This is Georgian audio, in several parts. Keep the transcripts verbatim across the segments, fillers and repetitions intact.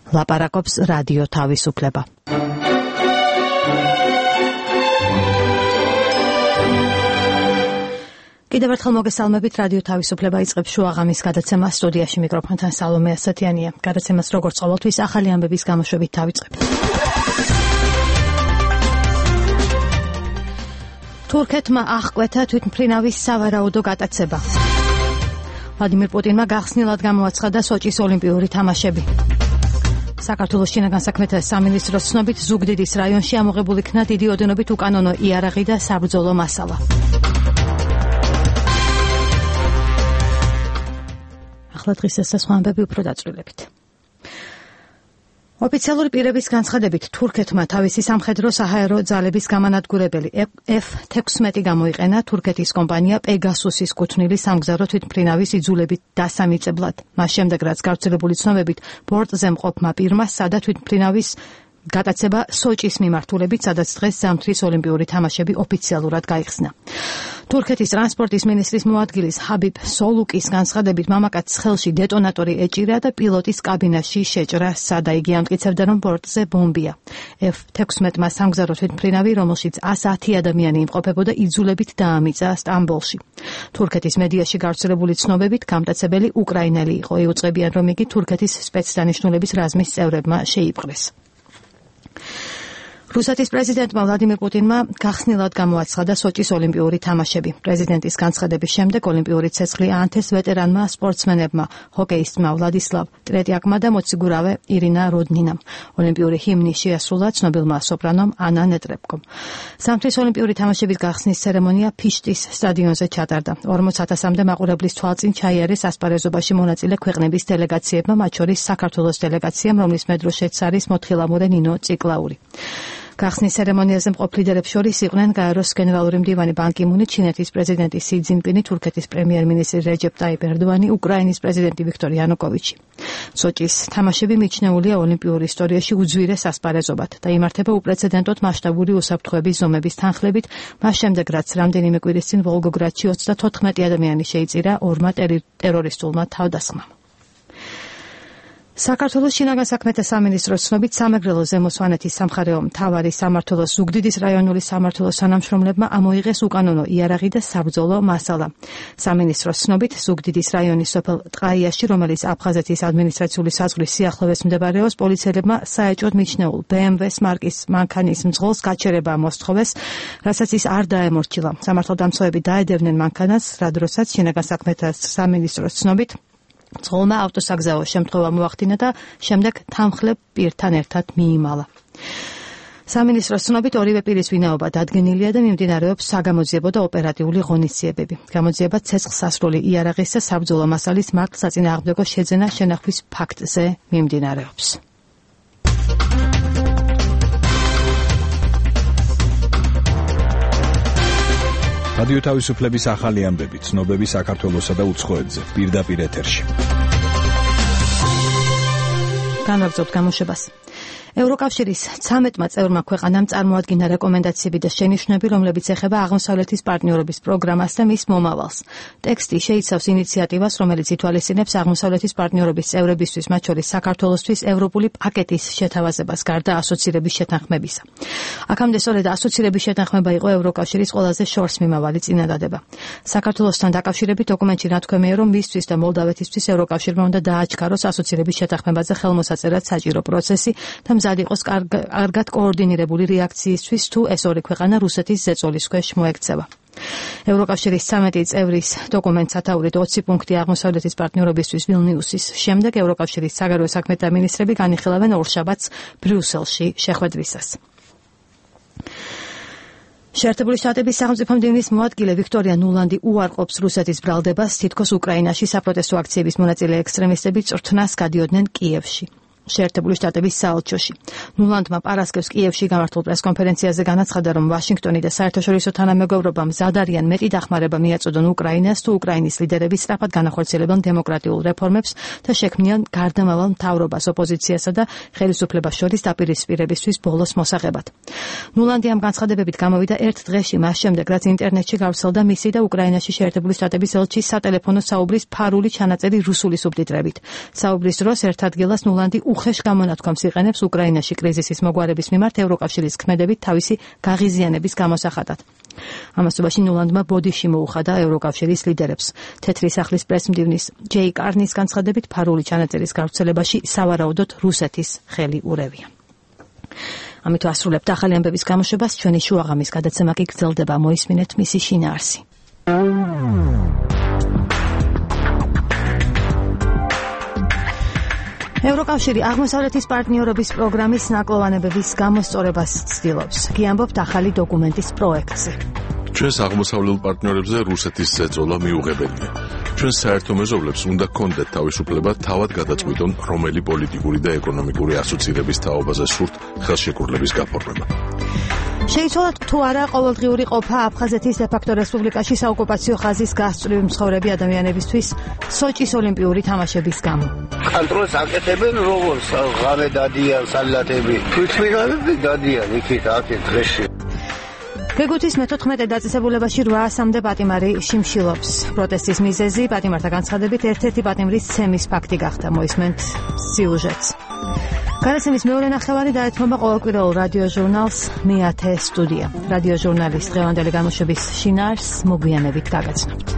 ლაპარაკობს რადიო თავისუფლება. კიდევ ერთხელ მოგესალმებით, რადიო თავისუფლება იწყებს შუაღამის გადაცემას. სტუდიაში მიკროფონთან სალომე ასათიანია. გადაცემას როგორც ყოველთვის ახალი ამბების გამოშვებით დავიწყებ. თურქეთმა აღკვეთა თვითმფრინავის სავარაუდო გატაცება. ვლადიმირ პუტინმა გახსნილად გამოაცხადა სოჭის ოლიმპიური თამაშები. საქართველოს შინაგან საქმეთა სამინისტროს ცნობით ზუგდიდის რაიონში ამოღებული იქნა დიდი ოდენობით უკანონო იარაღი და საბრძოლო მასალა. ახლა დღის სასამართლოები უფრო დაწვრილებით. ოფიციალური პირების განცხადებით თურქეთმა თავისი სამხედრო საჰაერო ძალების გამანადგურებელი ეფ თექვსმეტი გამოიყენა თურქეთის კომპანია პეგასუსის კუთვნილი სამგზავრო თვითმფრინავის იძულებით დასამიწებლად. მას შემდეგ რაც გავრცელებული ცნობებით ბორტზე მყოფმა პირმა სადა თვითმფრინავის გატაცება სოჭის მიმართულებით, სადაც დღეს ზამთრის ოლიმპიური თამაშები ოფიციალურად გაიხსნა. თურქეთის ტრანსპორტის მინისტრის მოადგილის ჰაბიბ სოლუკის განცხადებით მამაკაცს ხელში დეტონატორი ეჭირა და პილოტის კაბინაში შეჭრა, სადა იგი ამტკიცებდა, რომ ბორტზე ბომბია. ეფ თექვსმეტმა სამგზავრო თვითმფრინავი, რომელშიც ათი ადამიანი იმყოფებოდა, იძულებით დაამიწა სტამბოლში. თურქეთის მედიაში გავრცელებული ცნობებით გამტაცებელი უკრაინელი იყო. იუწყებიან, რომ იგი თურქეთის სპეცდანიშნულების რაზმის წევრებმა შეიპყრეს. რუსეთის პრეზიდენტმა ვლადიმირ პუტინმა გახსნილად გამოაცხადა სოჭის ოლიმპიური თამაშები. პრეზიდენტის განცხადების შემდეგ ოლიმპიური ცეცხლი აანთეს ვეტერანმა სპორტსმენებმა, ჰოკეისტმა ვლადისლავ ტრეტიაკმა და მოციგურავე ირინა როდნინამ. ოლიმპიური ჰიმნი შეასრულა ცნობილმა სოპრანომ ანა ნეტრებკომ. ზამთრის ოლიმპიური თამაშების გახსნის ცერემონია ფიშტის სტადიონზე ჩატარდა. ორმოც ათასამდე მაყურებლის თვალწინ ჩაიარეს ასპარეზობაში მონაწილე ქვეყნების დელეგაციებმა, მათ შორის საქართველოს დელეგაციამ, რომლის მედროშეც არის მოთხილამურე ნინო ციკლაური. გახსნის ცერემონიაზე მყოფ ლიდერებს შორის იყვნენ გაეროს გენერალური მდივანი ბან კი მუნი, ჩინეთის პრეზიდენტი სი ძინპინი, თურქეთის პრემიერ-მინისტრი რეჯეპ ტაიპ ერდოანი, უკრაინის პრეზიდენტი ვიქტორ იანუკოვიჩი. სოჭის თამაშები მიჩნეულია ოლიმპიურ ისტორიაში უძვირეს ასპარეზობად და იმართება უპრეცედენტოდ მასშტაბური უსაფრთხოების ზომების თანხლებით, მას შემდეგ რაც რამდენიმე კვირის წინ ვოლგოგრადში ოცდათოთხმეტი ადამიანი შეიწირა ორმა ტერორისტულმა თავდასხმამ. საქართველოს შინაგან საქმეთა სამინისტროს ცნობით სამეგრელო ზემო სვანეთის სამხარეო მთავარი სამმართველოს ზუგდიდის რაიონული სამმართველოს თანამშრომლებმა ამოიღეს უკანონო იარაღი და საბრძოლო მასალა. სამინისტროს ცნობით ზუგდიდის რაიონის სოფელ ტყაიაში, რომელიც აფხაზეთის ადმინისტრაციული საზღვრის სიახლოვეს მდებარეობს, პოლიციელებმა საეჭვოდ მიჩნეულ ბე ემ ვეს მარკის მანქანის მძღოლს გაჩერება მოსთხოვეს, რასაც ის არ დაემორჩილა. სამართალდამცავები დაედევნენ მანქანას, რა დროსაც შინაგან საქმეთა სამინისტროს ცნობით მძღოლმა ავტოსაგზაო შემთხვევა მოახდინა და შემდეგ თანმხლებ პირთან ერთად მიიმალა. სამინისტროს ცნობით ორივე პირის ვინაობა დადგენილია და მიმდინარეობს საგამოძიებო და ოპერატიული ღონისძიებები. გამოძიება ცეცხლსასროლი იარაღის და საბრძოლო მასალის მართლსაწინააღმდეგო შეძენა შენახვის ფაქტზე მიმდინარეობს. რადიო თავისუფლების ახალი ამბები, ცნობები საქართველოსა და უცხოეთზე, პირდაპირ ეთერში. განვაგრძობთ გამოშვებას. ევროკავშირის ცამეტმა წევრმა ქვეყანამ წარმოადგინა რეკომენდაციები და შენიშვნები, რომლებიც ეხება აღმოსავლეთის პარტნიორობის პროგრამას და მის მომავალს. ტექსტი შეიცავს ინიციატივას, რომელიც ითვალისწინებს აღმოსავლეთის პარტნიორობის წევრებისთვის, მათ შორის საქართველოსთვის ევროპული პაკეტის შეთავაზებას გარდა ასოცირების შეთანხმებისა. აქამდე სწორედ ასოცირების შეთანხმება იყო ევროკავშირის ყველაზე შორს მიმავალი წინადადება. საქართველოსთან დაკავშირებით დოკუმენტში ნათქვამია, რომ მისთვის და მოლდავეთისთვის ევროკავშირმა უნდა დააჩქაროს ასოცირების შეთანხმებაზე ხელმოსაწერად საჭირო პროცესი და მზად იყოს კარგად კოორდინირებული რეაქციისთვის, თუ ეს ორი ქვეყანა რუსეთის ზეწოლის ქვეშ მოექცევა. ევროკავშირის ცამეტი წევრის დოკუმენტს სათაურით ოცი პუნქტი აღმოსავლეთის პარტნიორობისთვის ვილნიუსის შემდეგ ევროკავშირის საგარეო საქმეთა მინისტრები განიხილავენ ორშაბათს ბრიუსელში შეხვედრისას. შეერთებული შტატების სახელმწიფო მდივნის მოადგილე ვიქტორია ნულანდი უარყოფს რუსეთის ბრალდებას, თითქოს უკრაინაში საპროტესტო აქციების მონაწილე ექსტრემისტები წვრთნას გადიოდნენ კიევში. შეერთებული შტატების საელჩოში. ნულანდმა პარასკევს კიევში გამართულ პრესკონფერენციაზე განაცხადა, რომ ვაშინგტონი და საერთაშორისო თანამეგობრობა მზად არიან მეტი დახმარება მიაწოდონ უკრაინას, თუ უკრაინის ლიდერები სწრაფად განახორციელებენ დემოკრატიულ რეფორმებს და შექმნიან გარდამავალ მთავრობას ოპოზიციასა და ხელისუფლებას შორის დაპირისპირებისთვის ბოლოს მოსაღებად. ნულანდი ამ განცხადებებით გამოვიდა ერთ დღეში მას შემდეგ, რაც ინტერნეტში გავრცელდა მისი და უკრაინაში შეერთებული შტატების ელჩის სატელეფონო საუბრის ფარული ჩანაწერი რუსული სუბტიტრებით. საუბრის დროს ერთ ადგილას ნულანდი უხეშ გამონათქვამს იყენებს უკრაინაში კრიზისის მოგვარების მიმართ ევროკავშირის ქმედებით თავისი გაღიზიანების გამოსახატად. ამასობაში ნულანდმა ბოდიში მოუხადა ევროკავშირის ლიდერებს. თეთრი სახლის პრესმდივნის ჯეი კარნის განცხადებით ფარული ჩანაწერის გავრცელებაში სავარაუდოდ რუსეთის ხელი ურევია. ამით ვასრულებთ ახალი ამბების გამოშვებას. ჩვენი შუაღამის გადაცემა კი გრძელდება. მოისმინეთ მისი შინაარსი. ევროკავშირი აღმოსავლეთის პარტნიორობის პროგრამის ნაკლოვანებების გამოსწორებას ცდილობს. კი ამბობთ ახალი დოკუმენტის პროექტზე. ჩვენს აღმოსავლელ პარტნიორებზე რუსეთის ზეწოლა მიუღებელია. ჩვენ საერთო მეზობლებს უნდა გქონდეთ თავისუფლება თავად გადაწყვიტონ, რომელი პოლიტიკური და ეკონომიკური ასოცირების თაობაზე სურთ ხელშეკრულების გაფორმება. შეიცვალა თუ არა ყოველდღიური ყოფა აფხაზეთის დე-ფაქტო რესპუბლიკაში საოკუპაციო ხაზის გასწვრივი მსხოვრები ადამიანებისთვის სოჭის ოლიმპიური თამაშების გამო. კონტროლს აკეთებენ როგორც ღამე დადიან სალათები. თვითმიღები დადიან იქით აქეთ დღეში. გეგუთის მეთოთხმეტე დაწესებულებაში რვაასამდე პატიმარი შიმშილობს. პროტესტის მიზეზი პატიმართა განცხადებით ერთ-ერთი პატიმრის ცემის ფაქტი გახდა. მოისმენთ სიუჟეტს. გადაცემის მეორე ნახევარი დაეთმობა ყოველკვირეულ რადიო ჟურნალს მეათე სტუდია. რადიო ჟურნალის დღევანდელი გამოშვების შინაარსს მოგვიანებით გაგაცნობთ.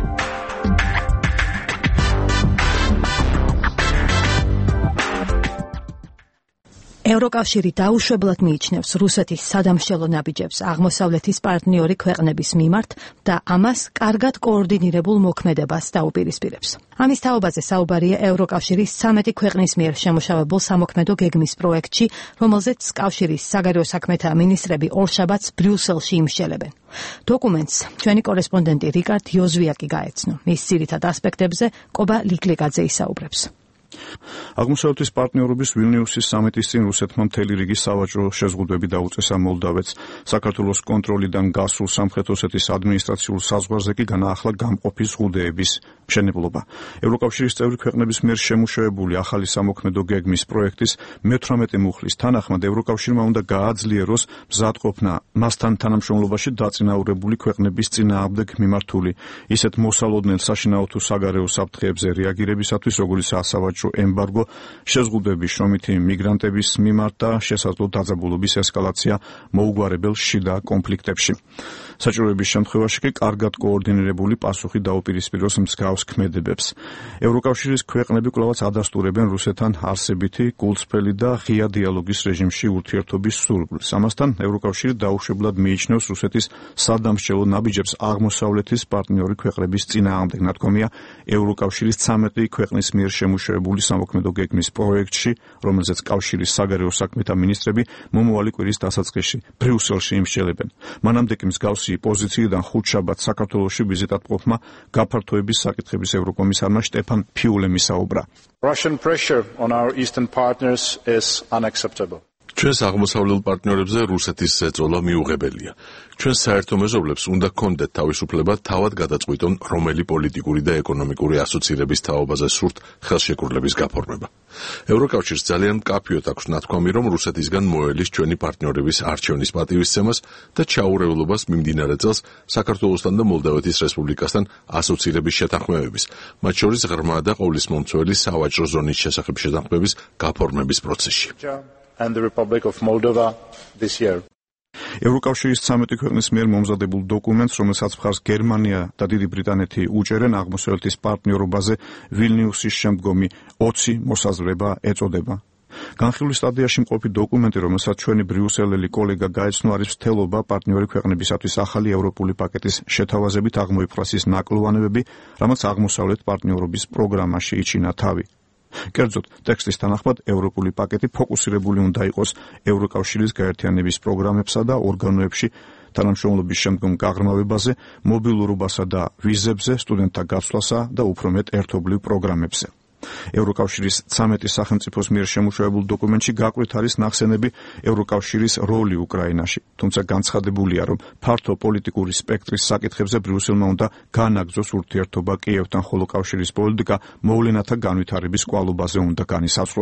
ევროკავშირი დაუშვებლად მიიჩნევს რუსეთის სადამშელო ნაბიჯებს აღმოსავლეთის პარტნიორი ქვეყნების მიმართ და ამას კარგად კოორდინირებულ მოქმედებას დაუპირისპირებს. ამის თაობაზე საუბარია ევროკავშირის ცამეტი ქვეყნის მიერ შემუშავებულ სამოქმედო გეგმის პროექტში, რომელზეც კავშირის საგარეო საქმეთა მინისტრები ორშაბათს ბრიუსელში იმსჯელებენ. დოკუმენტს ჩვენი კორესპონდენტი რიკარდ იოზვიაკი გაეცნო. მის ძირითად ასპექტებზე კობა ლიკლიკაძე ისაუბრებს. აღმოსავლეთის პარტნიორობის ვილნიუსის სამიტის წინ რუსეთმა მთელი რიგი სავაჭრო შეზღუდვები დაუწესა მოლდავეთს. საქართველოს კონტროლიდან გასულ სამხრეთ ოსეთის ადმინისტრაციულ საზღვარზე კი განაახლა გამყოფი ზღუდეების მშენებლობა. ევროკავშირის წევრი ქვეყნების მიერ შემუშავებული ახალი სამოქმედო გეგმის პროექტის მეთვრამეტე მუხლის თანახმად ევროკავშირმა უნდა გააძლიეროს მზადყოფნა მასთან თანამშრომლობაში დაწინაურებული ქვეყნების წინააღმდეგ მიმართული ისეთ მოსალოდნელ საშინაო თუ საგარეო საფრთხეებზე რეაგირებისათვის, როგორიცაა სავაჭრო ემბარგო, შეზღუდვების შრომითი მიგრანტების მიმართ და შესაძლო დაძაბულობის ესკალაცია მოუგვარებელ შიდა კონფლიქტებში. საჭიროების შემთხვევაში კი კარგად კოორდინირებული პასუხი დაუპირისპიროს მსგავს ქმედებებს. ევროკავშირის ქვეყნები კვლავაც ადასტურებენ რუსეთთან არსებითი გულწრფელი და ღია დიალოგის რეჟიმში ურთიერთობის სურვილს. ამასთან ევროკავშირი დაუშვებლად მიიჩნევს რუსეთის სადამსჯელო ნაბიჯებს აღმოსავლეთის პარტნიორი ქვეყნების წინააღმდეგ. ნათქვამია ევროკავშირის ცამეტი ქვეყნის მიერ შემუშავებული სამოქმედო გეგმის პროექტში, რომელზეც კავშირის საგარეო საქმეთა მინისტრები მომავალი კვირის დასაწყისში ბრიუსელში იმსჯელებენ. მანამდე კი მსგავსი პოზიციიდან ხუთშაბათს საქართველოში ვიზიტად მყოფმა გაფართოების საკითხების ევროკომისარმა შტეფან ფიულემ ისაუბრა. Russian pressure on our eastern partners is unacceptable. ჩვენს აღმოსავლელ პარტნიორებზე რუსეთის ზეწოლა მიუღებელია. ჩვენ საერთო მეზობლებს უნდა გქონდეთ თავისუფლება თავად გადაწყვიტონ, რომელი პოლიტიკური და ეკონომიკური ასოცირების თაობაზე სურთ ხელშეკრულების გაფორმება. ევროკავშირს ძალიან მკაფიოდ აქვს ნათქვამი, რომ რუსეთისგან მოელის ჩვენი პარტნიორების არჩევნის პატივისცემას და ჩაურევლობას მიმდინარე წელს საქართველოსთან და მოლდავეთის რესპუბლიკასთან ასოცირების შეთანხმებების, მათ შორის ღრმა და ყოვლისმომცველი სავაჭრო ზონის შესახებ შეთანხმების გაფორმების პროცესში. And the Republic of Moldova this year. ევროკავშირის ცამეტი ქვეყნის მიერ მომზადებულ დოკუმენტს, რომელსაც მხარს გერმანია და დიდი ბრიტანეთი უჭერენ, აღმოსავლეთის პარტნიორობაზე ვილნიუსის შემდგომი ოცი მოსაზრება ეწოდება. განხილვის სტადიაში მყოფი დოკუმენტი, რომელსაც ჩვენი ბრიუსელელი კოლეგა გაეცნო, არის მცდელობა პარტნიორი ქვეყნებისათვის ახალი ევროპული პაკეტის შეთავაზებით აღმოიფხვრას ნაკლოვანებები, რამაც აღმოსავლეთ პარტნიორობის პროგრამაში იჩინა თავი. კერძოდ, ტექსტის თანახმად ევროპული პაკეტი ფოკუსირებული უნდა იყოს ევროკავშირის გაერთიანების პროგრამებსა და ორგანოებში, თანამშრომლობის შემდგომ გაღრმავებაზე, მობილურობასა და ვიზებზე, სტუდენტთა გაცვლასა და უფრო მეტ ერთობლივ პროგრამებზე. ევროკავშირის ცამეტი სახელმწიფოს მიერ შემუშავებულ დოკუმენტში გაკვეთ არის ნახსენები ევროკავშირის როლი უკრაინაში, თუმცა განცხადებულია, რომ ფართო პოლიტიკური სპექტრის საკითხებზე ბრიუსელმა უნდა განაგრძოს ურთიერთობა კიევთან, ხოლო კავშირის პოლიტიკა მოვლენათა განვითარების კვალობაზე უნდა განისაზღვროს.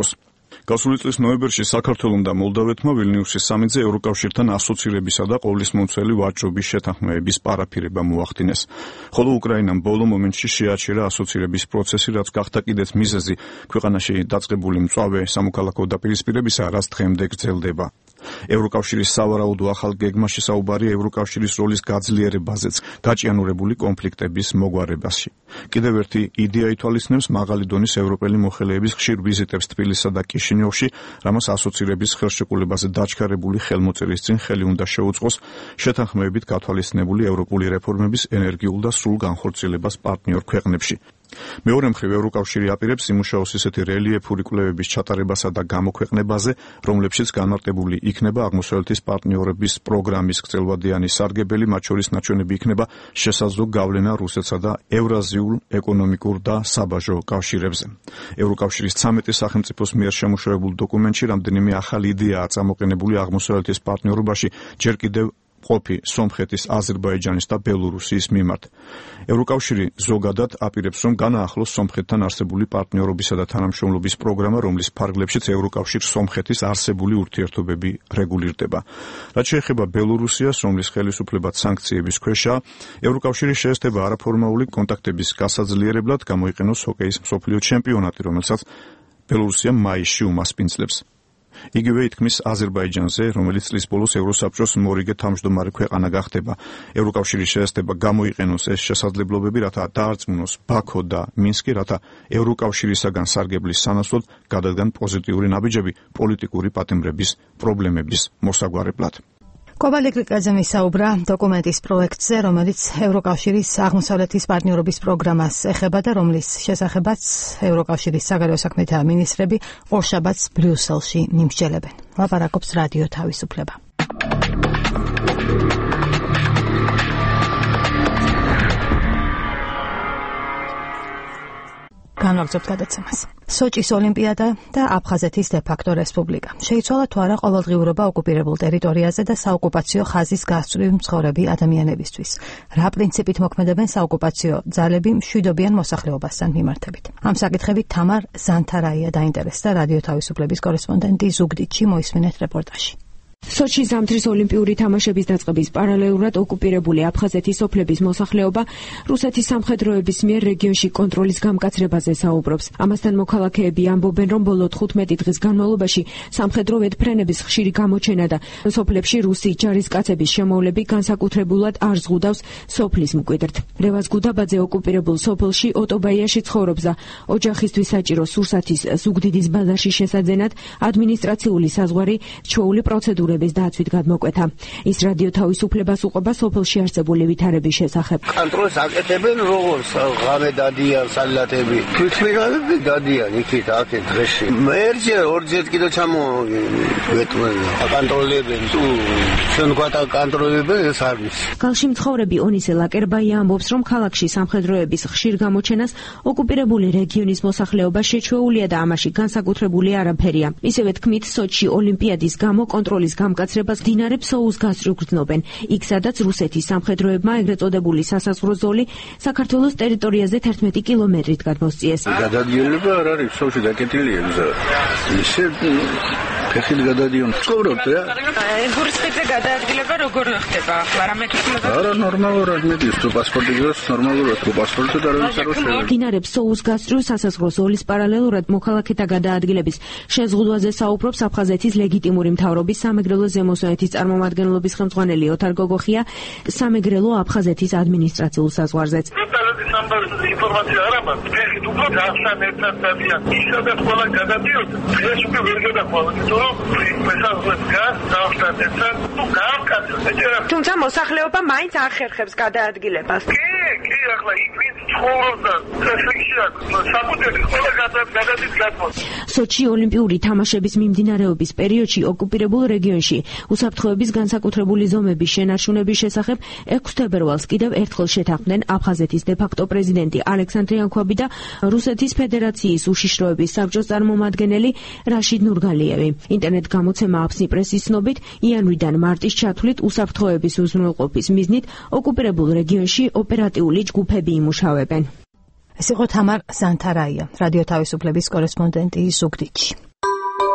გასული წლის ნოემბერში საქართველომ და მოლდავეთმა ვილნიუსის სამიტზე ევროკავშირთან ასოცირებისა და ყოვლისმომცველი ვაჭრობის შეთანხმებების პარაფირება მოახდინეს. ხოლო უკრაინამ ბოლო მომენტში შეაჩერა ასოცირების პროცესი, რაც გახდა კიდეც მიზეზი ქვეყანაში დაწყებული მწვავე სამოქალაქო დაპირისპირებისა, რაც დღემდე გრძელდება. ევროკავშირის სავარაუდო ახალ გეგმაში საუბარია ევროკავშირის როლის გაძლიერებაზეც გაჭიანურებული კონფლიქტების მოგვარებაში. კიდევ ერთი იდეა ითვალისწინებს მაღალი დონის ევროპელი მოხელეების ხშირ ვიზიტებს თბილისსა და კიშინიოვში, რამაც ასოცირების ხელშეკრულებაზე დაჩქარებული ხელმოწერის წინ ხელი უნდა შეუწყოს შეთანხმებით გათვალისწინებული ევროპული რეფორმების ენერგიულ და სრულ განხორციელებას პარტნიორ ქვეყნებში. მეორე მხრივ ევროკავშირი აპირებს იმუშაოს ისეთი რელიეფური კვლევების ჩატარებასა და გამოქვეყნებაზე, რომლებშიც განმარტებული იქნება აღმოსავლეთის პარტნიორების პროგრამის გრძელვადიანი სარგებელი, მათ შორის ნაჩვენები იქნება შესაძლო გავლენა რუსეთსა და ევრაზიულ ეკონომიკურ და საბაჟო კავშირებზე. ევროკავშირის ცამეტი სახელმწიფოს მიერ შემუშავებულ დოკუმენტში რამდენიმე ახალი იდეაა წამოყენებული აღმოსავლეთის პარტნიორობაში, ჯერ კიდევ ყოფი სომხეთის, აზერბაიჯანის და ბელორუსიის მიმართ. ევროკავშირი ზოგადად აპირებს, რომ განაახლოს სომხეთთან არსებული პარტნიორობისა და თანამშრომლობის პროგრამა, რომლის ფარგლებშიც ევროკავშირს სომხეთის არსებული ურთიერთობები რეგულირდება. რაც შეეხება ბელორუსიას, რომლის ხელისუფლებაც სანქციების ქვეშაა, ევროკავშირი შეესწება არაფორმალური კონტაქტების გასაძლიერებლად გამოიყენოს ჰოკეის მსოფლიო ჩემპიონატი, რომელსაც ბელორუსია მაისში უმასპინძლებს. იგივე ითქმის აზერბაიჯანზე, რომელიც წლის ბოლოს ევროსაბჭოს მორიგე თავმჯდომარე ქვეყანა გახდება. ევროკავშირი შეესწება გამოიყენოს ეს შესაძლებლობები, რათა დაარწმუნოს ბაქო და მინსკი, რათა ევროკავშირისაგან სარგებლის სანაცვლოდ გადადგან პოზიტიური ნაბიჯები პოლიტიკური პატიმრების პრობლემების მოსაგვარებლად. კობალე გრიგაძე მისაუბრა დოკუმენტის პროექტზე, რომელიც ევროკავშირის აღმოსავლეთის პარტნიორობის პროგრამას ეხება და რომლის შესახებაც ევროკავშირის საგარეო საქმეთა მინისტრები ორშაბათს ბრიუსელში ნიმსჯელებენ. ლაპარაკობს რადიო თავისუფლება. განვაგრძობთ გადაცემას. სოჭის ოლიმპიადა და აფხაზეთის დე-ფაქტო რესპუბლიკა. შეიცვალა თუ არა ყოველდღიურობა ოკუპირებულ ტერიტორიაზე და საოკუპაციო ხაზის გასწვრივ მცხოვრები ადამიანებისთვის. რა პრინციპით მოქმედებენ საოკუპაციო ძალები მშვიდობიან მოსახლეობასთან მიმართებით. ამ საკითხებით თამარ ზანთარაია დაინტერესდა რადიო თავისუფლების კორესპონდენტი ზუგდიდში, მოისმინეთ რეპორტაჟი. სოჩის ზამთრის ოლიმპიური თამაშების დაწყების პარალელურად ოკუპირებული აფხაზეთის სოფლების მოსახლეობა რუსეთის სამხედროების მიერ რეგიონში კონტროლის გამკაცრებაზე საუბრობს. ამასთან მოქალაქეები ამბობენ, რომ ბოლო თხუთმეტი დღის განმავლობაში სამხედრო ვედფრენების ხშირი გამოჩენა და სოფლებში რუსი ჯარისკაცების შემოვლები განსაკუთრებულად არ ზღუდავს სოფლის მკვიდრთ. რევაზ გუდაბაძე ოკუპირებულ სოფელში ოტობაიაში ცხოვრობს და ოჯახისთვის საჭირო სურსათის ზუგდიდის ბაზარში შესაძენად ადმინისტრაციული საზღვარი ჩვეული პროცედურა დაცვით გადმოკვეთა. ის რადიო თავისუფლებას უყვება სოფელში არსებული ვითარების შესახებ. კონტროლს აკეთებენ როგორც ღამე დადიან სალათები. თვითმიღებები დადიან იქით აქეთ დღეში. მერჯერ ორჯერ კიდე ჩამოვეტყვენ. აკონტროლებენ თუ ჩვენ გვატა კონტროლებენ ეს არის. კალში მცხოვრები ონისე ლაკერბაია ამბობს, რომ ქალაქში სამხედროების ხშირ გამოჩენას ოკუპირებული რეგიონის მოსახლეობა შეჩვეულია და ამაში განსაკუთრებული არაფერია. ისევე თქმით, სოჩი ოლიმპიადის გამო კონტროლის გამკაცრებას დინარე ფსოუს გასწვრივ გრძნობენ. იქ სადაც რუსეთის სამხედროებმა ეგრეთ წოდებული სასაზღვრო ზოლი საქართველოს ტერიტორიაზე თერთმეტი კილომეტრით გადმოსწიეს. გადადიონება არ არის ფსოუში დაკეტილია გზა. ისე ფეხით გადადიონ. ცხოვრობთ რა? გურისხეთზე გადაადგილება როგორ ხდება? პარამეტრები არა ნორმალურად მედის თუ პასპორტი გზას ნორმალურად თუ პასპორტზე და რა შეიძლება. დინარე ფსოუს გასწვრივ სასაზღვრო ზოლის პარალელურად მოქალაქეთა გადაადგილების შეზღუდვაზე საუბრობს აფხაზეთის ლეგიტიმური მთავრობის სამეგრელო ზემოსვანეთის წარმომადგენლობის ხელმძღვანელი ოთარ გოგოხია სამეგრელო აფხაზეთის ადმინისტრაციულ საზღვარზეც. ინფორმაცია არ აქვს. ფეხით უფრო გასთან ერთად დადიან. ისედაც ყველა გადადიოდა. ეს უკვე ვერ გადაყოლა, თორემ მესაზღვრებს გას გასთან ერთად თუ გამკაცრდა. თუმცა მოსახლეობა მაინც ახერხებს გადაადგილებას. კი, კი, ახლა იქ ვინც ცხოვრობს და წესრიგში აქვს. საკუთრებით ყველა გადადის გადმოს. სოჩი ოლიმპიური თამაშების მიმდინარეობის პერიოდში ოკუპირებულ რეგიონში უსაფრთხოების განსაკუთრებული ზომების შენარჩუნების შესახებ ექვსი თებერვალს კიდევ ერთხელ შეთანხმდნენ აფხაზეთის დე-ფაქტო პრეზიდენტი ალექსანდრე ანქვაბი და რუსეთის ფედერაციის უშიშროების საბჭოს წარმომადგენელი რაშიდ ნურგალიევი. ინტერნეტ გამოცემა აფსნი პრესის ცნობით, იანვრიდან მარტის ჩათვლით უსაფრთხოების უზრუნველყოფის მიზნით ოკუპირებულ რეგიონში ოპერატიული ჯგუფები იმუშავებენ. ეს იყო თამარ ზანთარაია, რადიო თავისუფლების კორესპონდენტი ზუგდიდში.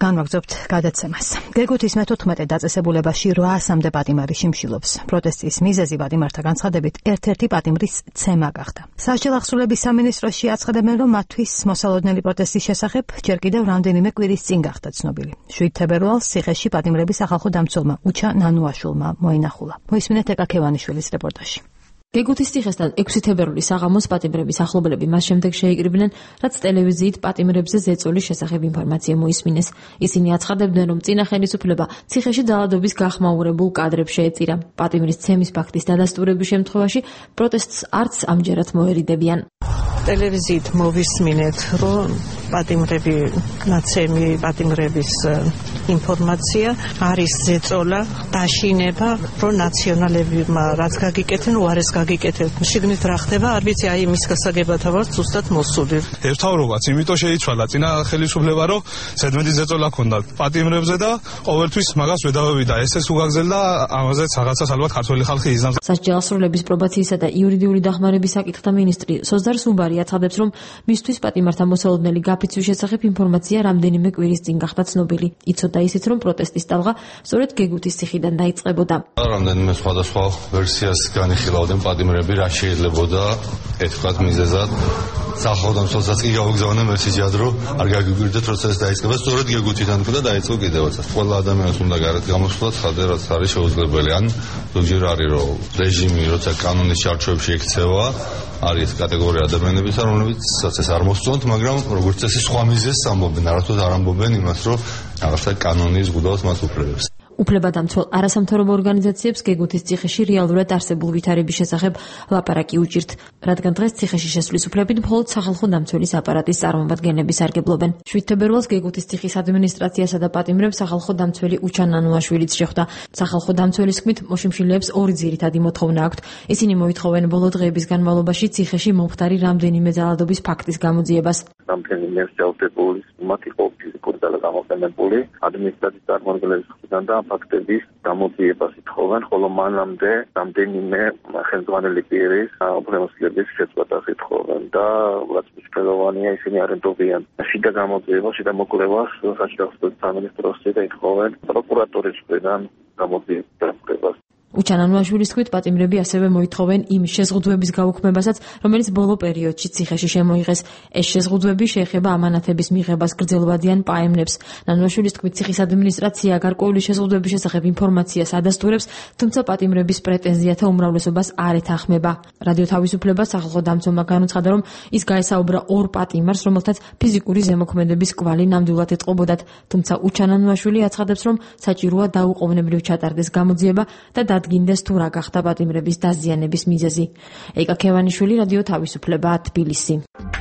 განვაგრძობთ გადაცემას. გეგუთის მეთოთხმეტე დაწესებულებაში რვაასამდე პატიმარი შიმშილობს. პროტესტის მიზეზი პატიმართა განცხადებით ერთ-ერთი პატიმრის ცემა გახდა. სასჯელ-ახსრულების სამინისტროში აცხადებენ, რომ მათთვის მოსალოდნელი პროტესტის შესახებ ჯერ კიდევ რამდენიმე კვირის წინ გახდა ცნობილი. შვიდ თებერვალს ციხეში პატიმრების სახალხო დამცველმა უჩა ნანუაშვილმა მოინახულა. მოისმინეთ ეკა ქევანიშვილის რეპორტაჟი. გეგუთის ციხესთან ექვსი თებერვლის საღამოს პატიმრების ახლობლები მას შემდეგ შეიკრიბნენ, რაც ტელევიზიით პატიმრებზე ზეწოლის შესახებ ინფორმაცია მოისმინეს. ისინი აცხადებდნენ, რომ წინა ხელისუფლება ციხეში ძალადობის გახმაურებულ კადრებს შეეწირა. პატიმრის ცემის ფაქტის დადასტურების შემთხვევაში პროტესტს არც ამჯერად მოერიდებიან. ტელევიზიით მოვისმინეთ, რომ პატიმრები ნაცემი პატიმრების ინფორმაცია არის ზეწოლა, დაშინება, რომ ნაციონალებმა რაც გაგიკეთენ, უარეს გაგიკეთეთ. შიგნით რა ხდება, არ ვიცი, აი იმის გასაგებად ვარ ზუსტად მოსული. ერთაურობაც იმიტომ შეიცვალა წინა ხელისუფლება, რომ ზედმეტი ზეწოლა ჰქონდა პატიმრებზე და ყოველთვის მაგას ვედავებიდა. ესეც უგაგზელდა, ამაზეც რაღაცას ალბათ ქართველი ხალხი იზამს. სასჯელ-ახსრულების პრობაციისა და იურიდიული დახმარების საკითხთა მინისტრი სოზდარ სუმბარი აცხადებს, რომ მისთვის პატიმართა მოსალოდნელი გაფიცვის შესახებ ინფორმაცია რამდენიმე კვირის წინ გახდა ცნობილი. იცოდა ისიც, რომ პროტესტის ტალღა სწორედ გეგუთის ციხიდან დაიწყებოდა. რამდენიმე სხვადასხვა ვერსიას განიხილავდნენ პატიმრები, რა შეიძლებოდა ეთქვათ მიზეზად. სახელმწიფოსაც კი გავგზავნა მესიჯად, რომ არ გაგიგვირდეთ, როცა ეს დაიწყება, სწორედ გეგუთიდან და დაიწყო კიდევაც. ყველა ადამიანს უნდა გარეთ გამოსვლა, ხალხი რაც არის შეუძლებელი. ან ზოგჯერ არის, რომ რეჟიმი, როცა კანონის ჩარჩოებში ექცევა, არის კატეგორია ადამიანებისა, რომლებიც ეს არ მოსწონთ, მაგრამ როგორც წესი სხვა მიზეზს ამბობენ, არასდროს არ ამბობენ იმას, რომ რაღაცა კანონის ზღუდავს მას უფლებებს. უფლებადამცველ არასამთავრობო ორგანიზაციებს გეგუთის ციხეში რეალურად არსებულ ვითარების შესახებ ლაპარაკი უჭირთ, რადგან დღეს ციხეში შესვლის უფლებით მხოლოდ სახალხო დამცველის აპარატის წარმომადგენლები სარგებლობენ. შვიდ თებერვალს გეგუთის ციხის ადმინისტრაციასა და პატიმრებს სახალხო დამცველი უჩა ნანუაშვილიც შეხვდა. სახალხო დამცველის თქმით, მოშიმშილეებს ორი ძირითადი მოთხოვნა აქვთ. ისინი მოითხოვენ ბოლო დღეების განმავლობაში ციხეში მომხდარი რამდენიმე ძალადობის ფაქტის გამოძიებას. რამდენიმე მსჯავრდებული მათ იყო ფიზიკური ძალა გამოყენებული ადმინისტრაციის წარმომადგენლების მხრიდან და ფაქტების გამოძიებას ითხოვენ, ხოლო მანამდე რამდენიმე ხელმძღვანელი პირის უფლებამოსილების შეწყვეტას ითხოვენ და რაც მნიშვნელოვანია, ისინი არენდობიან შიდა გამოძიებას, შიდა მოკვლევას სასჯელ-ახსრულების სამინისტროს და ითხოვენ პროკურატურის მხრიდან გამოძიებას. უჩა ნანუაშვილის თქმით, პატიმრები ასევე მოითხოვენ იმ შეზღუდვების გაუქმებასაც, რომელიც ბოლო პერიოდში ციხეში შემოიღეს. ეს შეზღუდვები შეეხება ამანათების მიღებას გრძელვადიან პაემნებს. ნანუაშვილის თქმით, ციხის ადმინისტრაცია გარკვეული შეზღუდვების შესახებ ინფორმაციას ადასტურებს, თუმცა პატიმრების პრეტენზიათა უმრავლესობას არ ეთანხმება. რადიო თავისუფლება სახალხო დამცველმა განუცხადა, რომ ის გაესაუბრა ორ პატიმარს, რომელთაც ფიზიკური ზემოქმედების კვალი ნამდვილად ეტყობოდათ, თუმცა უჩა ნანუაშვილი აცხადებს, რომ საჭიროა დაუყოვნებლივ ჩატარდეს გამოძიება და დადგინდეს თუ რა გახდა პატიმრების დაზიანების მიზეზი. ეკა ქევანიშვილი, რადიო თავისუფლება, თბილისი.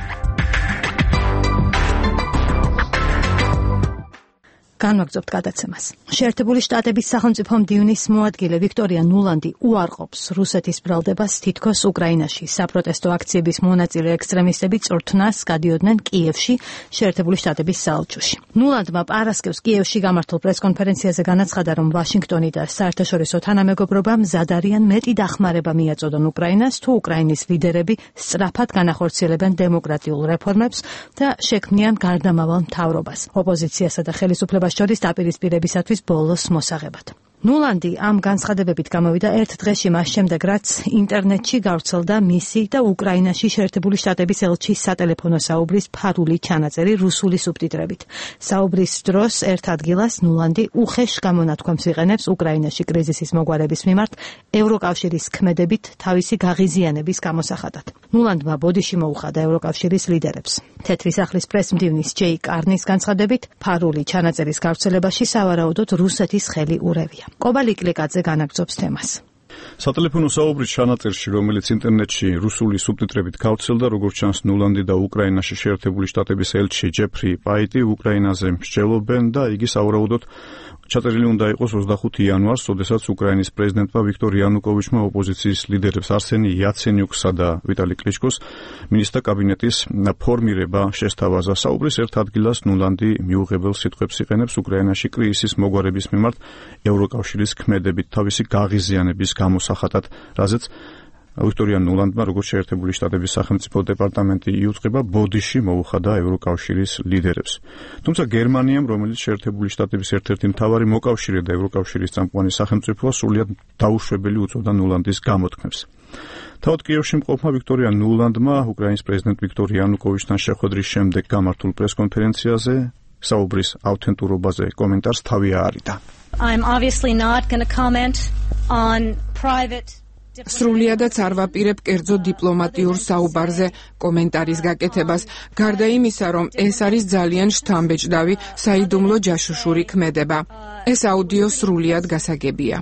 განვაგრძობთ გადაცემას. შეერთებული შტატების სახელმწიფო მდივნის მოადგილე ვიქტორია ნულანდი უარყოფს რუსეთის ბრალდებას თითქოს უკრაინაში. საპროტესტო აქციების მონაწილე ექსტრემისტები წვრთნას გადიოდნენ კიევში, შეერთებული შტატების საელჩოში. ნულანდმა პარასკევს კიევში გამართულ პრესკონფერენციაზე განაცხადა, რომ ვაშინგტონი და საერთაშორისო თანამეგობრობა მზად არიან მეტი დახმარება მიაწოდონ უკრაინას, თუ უკრაინის ლიდერები სწრაფად განახორციელებენ დემოკრატიულ რეფორმებს და შექმნიან გარდამავალ მთავრობას. ოპოზიციასა და ხელისუფლებას შორის დაპირისპირებისათვის ბოლოს მოსაღებად. ნულანდი ამ განცხადებებით გამოვიდა ერთ დღეში მას შემდეგ, რაც ინტერნეტში გავრცელდა მისი და უკრაინაში შეერთებული შტატების ელჩის სატელეფონო საუბრის ფარული ჩანაწერი რუსული სუბტიტრებით. საუბრის დროს ერთ ადგილას ნულანდი უხეშ გამონათქვამს იყენებს უკრაინაში კრიზისის მოგვარების მიმართ ევროკავშირის ქმედებით თავისი გაღიზიანების გამოსახატად. ნულანდმა ბოდიში მოუხადა ევროკავშირის ლიდერებს. თეთრი სახლის პრესმდივნის ჯეი კარნის განცხადებით, ფარული ჩანაწერის გავრცელებაში სავარაუდოდ რუსეთის ხელი ურევია. კობალი კლიკაძე განაგრძობს თემას. სატელეფონო საუბრის ჩანაწერში, რომელიც ინტერნეტში რუსული სუბტიტრებით გავრცელდა, როგორც ჩანს, ნულანდი და უკრაინაში შეერთებული შტატების ელჩი ჯეფრი პაიტი უკრაინაზე მსჯელობენ და იგი სავარაუდოდ ჩაწერილი უნდა იყოს ოცდახუთი იანვარს, როდესაც უკრაინის პრეზიდენტმა ვიქტორ იანუკოვიჩმა ოპოზიციის ლიდერებს არსენი იაცენიუკსა და ვიტალი კლიშკოს მინისტრთა კაბინეტის ფორმირება შესთავაზა. საუბრის ერთ ადგილას ნულანდი მიუღებელ სიტყვებს იყენებს უკრაინაში კრიზისის მოგვარების მიმართ ევროკავშირის ქმედებით თავისი გაღიზიანების გამოსახატად, რაზეც ვიქტორია ნულანდმა, როგორც შეერთებული შტატების სახელმწიფო დეპარტამენტი იუწყება, ბოდიში მოუხადა ევროკავშირის ლიდერებს. თუმცა გერმანიამ, რომელიც შეერთებული შტატების ერთ-ერთი მთავარი მოკავშირე და ევროკავშირის წამყვანი სახელმწიფოა, სრულიად დაუშვებელი უწოდა ნულანდის გამოთქმებს. თავად კიევში მყოფმა ვიქტორია ნულანდმა უკრაინის პრეზიდენტ ვიქტორ იანუკოვიჩთან შეხვედრის შემდეგ გამართულ პრესკონფერენციაზე საუბრის ავთენტურობაზე კომენტარს თავი აარიდა. I'm obviously not going to comment on private სრულიადაც არ ვაპირებ კერძო დიპლომატიურ საუბარზე კომენტარის გაკეთებას, გარდა იმისა, რომ ეს არის ძალიან შთამბეჭდავი, საიდუმლო ჯაშუშური ქმედება. ეს აუდიო სრულიად გასაგებია.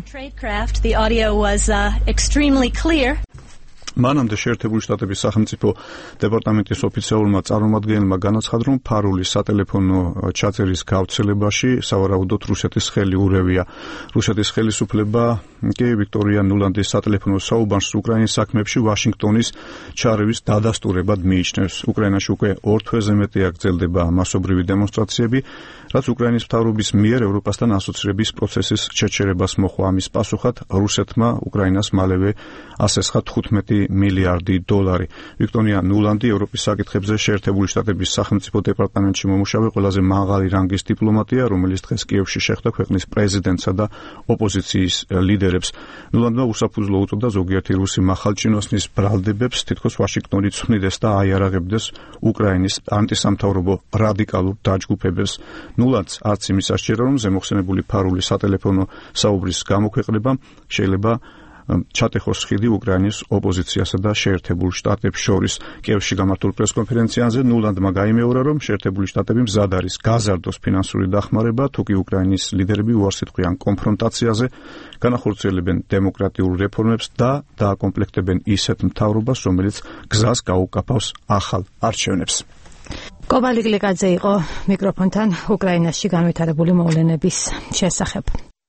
მანამდე შეერთებული შტატების სახელმწიფო დეპარტამენტის ოფიციალურმა წარმომადგენელმა განაცხადა, რომ ფარული სატელეფონო ჩაწერის გავრცელებაში სავარაუდოდ რუსეთის ხელი ურევია. რუსეთის ხელისუფლება კი ვიქტორია ნულანდის სატელეფონო საუბარს უკრაინის საქმეებში ვაშინგტონის ჩარევის დადასტურებად მიიჩნევს. უკრაინაში უკვე ორ თვეზე მეტი აგრძელდება მასობრივი დემონსტრაციები, რაც უკრაინის მთავრობის მიერ ევროპასთან ასოცირების პროცესის შეჩერებას მოჰყვა. ამის პასუხად რუსეთმა უკრაინას მალევე ასესხა თხუთმეტი მილიარდი დოლარი. ვიქტორია ნულანდი ევროპის საკითხებზე შეერთებული შტატების სახელმწიფო დეპარტამენტში მომუშავე ყველაზე მაღალი რანგის დიპლომატია, რომელიც დღეს კიევში შეხვდა ქვეყნის პრეზიდენტსა და ოპოზიციის ლიდერებს. ნულანდმა უსაფუძვლო უწოდა ზოგიერთი რუსი მახალჩინოსნის ბრალდებებს, თითქოს ვაშინგტონი ცვლიდეს და აიარაღებდეს უკრაინის ანტისამთავრობო რადიკალურ დაჯგუფებებს. ნულანდს არც იმის ასჯერა, რომ ზემოხსენებული ფარული სატელეფონო საუბრის გამოქვეყნება შეიძლება ჩატეხოს ხიდი უკრაინის ოპოზიციასა და შეერთებულ შტატებს შორის. კიევში გამართულ პრესკონფერენციაზე ნულანდმა გაიმეორა, რომ შეერთებული შტატები მზად არის გაზარდოს ფინანსური დახმარება, თუკი უკრაინის ლიდერები უარს იტყვიან კონფრონტაციაზე, განახორციელებენ დემოკრატიულ რეფორმებს და დააკომპლექტებენ ისეთ მთავრობას, რომელიც გზას გაუკაფავს ახალ არჩევნებს. კობალი გლიკაძე იყო მიკროფონთან უკრაინაში განვითარებული მოვლენების შესახებ.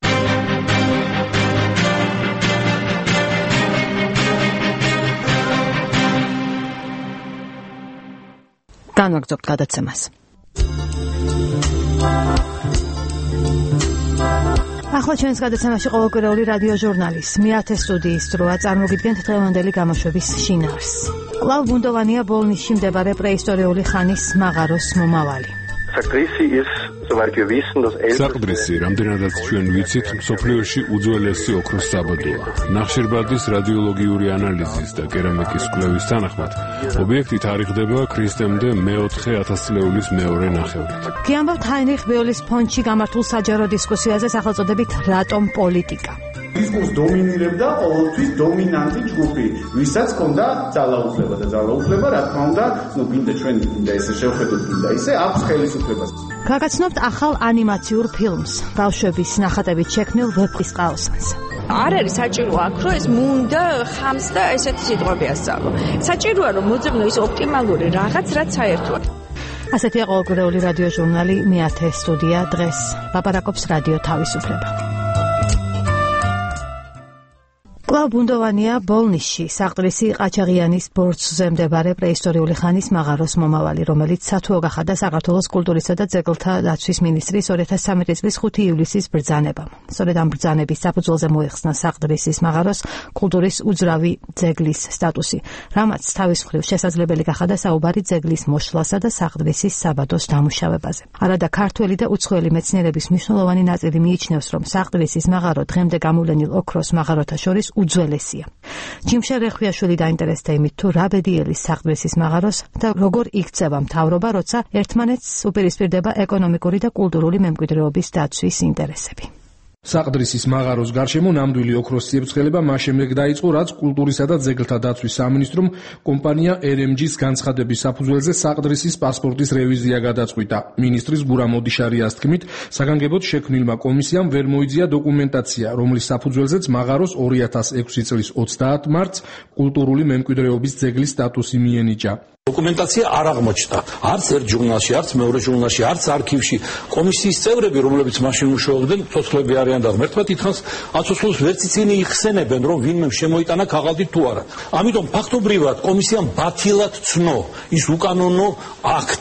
განვაგრძობთ გადაცემას. ახლა ჩვენს გადაცემაში ყოველკვირეული რადიო ჟურნალის მეათე სტუდიის დროა, წარმოგიდგენთ დღევანდელი გამოშვების შინაარსს. კვლავ ბუნდოვანია ბოლნისში მდებარე პრეისტორიული ხანის მაღაროს მომავალი. საყდრისი, რამდენადაც ჩვენ ვიცით, მსოფლიოში უძველესი ოქროს საბადოა. ნახშირბადის რადიოლოგიური ანალიზის და კერამიკის კვლევის თანახმად, ობიექტი თარიღდება ქრისტემდე მეოთხე ათასწლეულის მეორე ნახევრით. გიამბობთ ჰაინრიხ ბეოლის ფონდში გამართულ საჯარო დისკუსიაზე სახელწოდებით „რატომ პოლიტიკა“. დისკურს დომინირებდა ყოველთვის დომინანტი ჯგუფი, ვისაც ჰქონდა ძალაუფლება და ძალაუფლება, რა თქმა უნდა, ну, გინდა ჩვენი გინდა ესე შევხედოთ, გინდა ისე აქვს ხელისუფლებას. გაგაცნობთ ახალ ანიმაციურ ფილმს, ბავშვების ნახატებით შექმნილ ვეფხის ყაოსანს. არ არის საჭირო აქ, რომ ეს მუნდა ხამს და ესეთი სიტყვები ასწავლო. საჭიროა, რომ მოძებნო ის ოპტიმალური რაღაც, რაც საერთოა. ასეთია ყოველკვირეული რადიო ჟურნალი მეათე სტუდია დღეს. ლაპარაკობს რადიო თავისუფლება. კვლავ ბუნდოვანია ბოლნისში, საყდრისი ყაჩაღიანის ბორცვზე მდებარე პრეისტორიული ხანის მაღაროს მომავალი, რომელიც სათუო გახადა საქართველოს კულტურისა და ძეგლთა დაცვის მინისტრის ორი ათას ცხრამეტი წლის ხუთი ივლისის ბრძანებამ. სწორედ ამ ბრძანების საფუძველზე მოიხსნა საყდრისის მაღაროს კულტურის უძრავი ძეგლის სტატუსი, რამაც თავის მხრივ შესაძლებელი გახადა საუბარი ძეგლის მოშლასა და საყდრისის საბადოს დამუშავებაზე. არადა ქართველი და უცხოელი მეცნიერების მნიშვნელოვანი ნაწილი მიიჩნევს, რომ საყდრისის მაღარო დღემდე გამოვლენილ ოქროს მაღაროთა შორის უძველესია. ჯიმშა რეხვიაშვილი დაინტერესდა იმით, თუ რა ბედიელის საყდრისის მაღაროს და როგორ იქცევა მთავრობა, როცა ერთმანეთს უპირისპირდება ეკონომიკური და კულტურული მემკვიდრეობის დაცვის ინტერესები. საყდრისის მაღაროს გარშემო ნამდვილი ოქროს ციებცხელება მას შემდეგ დაიწყო, რაც კულტურისა და ძეგლთა დაცვის სამინისტრომ კომპანია ერ ემ ჯის განცხადების საფუძველზე საყდრისის პასპორტის რევიზია გადაწყვიტა. მინისტრის გურამ მოდიშარიას თქმით, საგანგებოდ შექმნილმა კომისიამ ვერ მოიძია დოკუმენტაცია, რომლის საფუძველზეც მაღაროს ორი ათას ექვსი წლის ოცდაათ მარტს კულტურული მემკვიდრეობის ძეგლის სტატუსი მიენიჭა. დოკუმენტაცია არ აღმოჩნდა არც ერთ ჟურნალში, არც მეორე ჟურნალში, არც არქივში. კომისიის წევრები, რომლებიც მაშინ მუშაობდნენ, ცოცხლები არიან და ღმერთმა თითქოს აცოცხლოს ვერც ისინი იხსენებენ, რომ ვინმე შემოიტანა ქაღალდით თუ არა. ამიტომ ფაქტობრივად კომისიამ ბათილად ცნო ის უკანონო აქტი.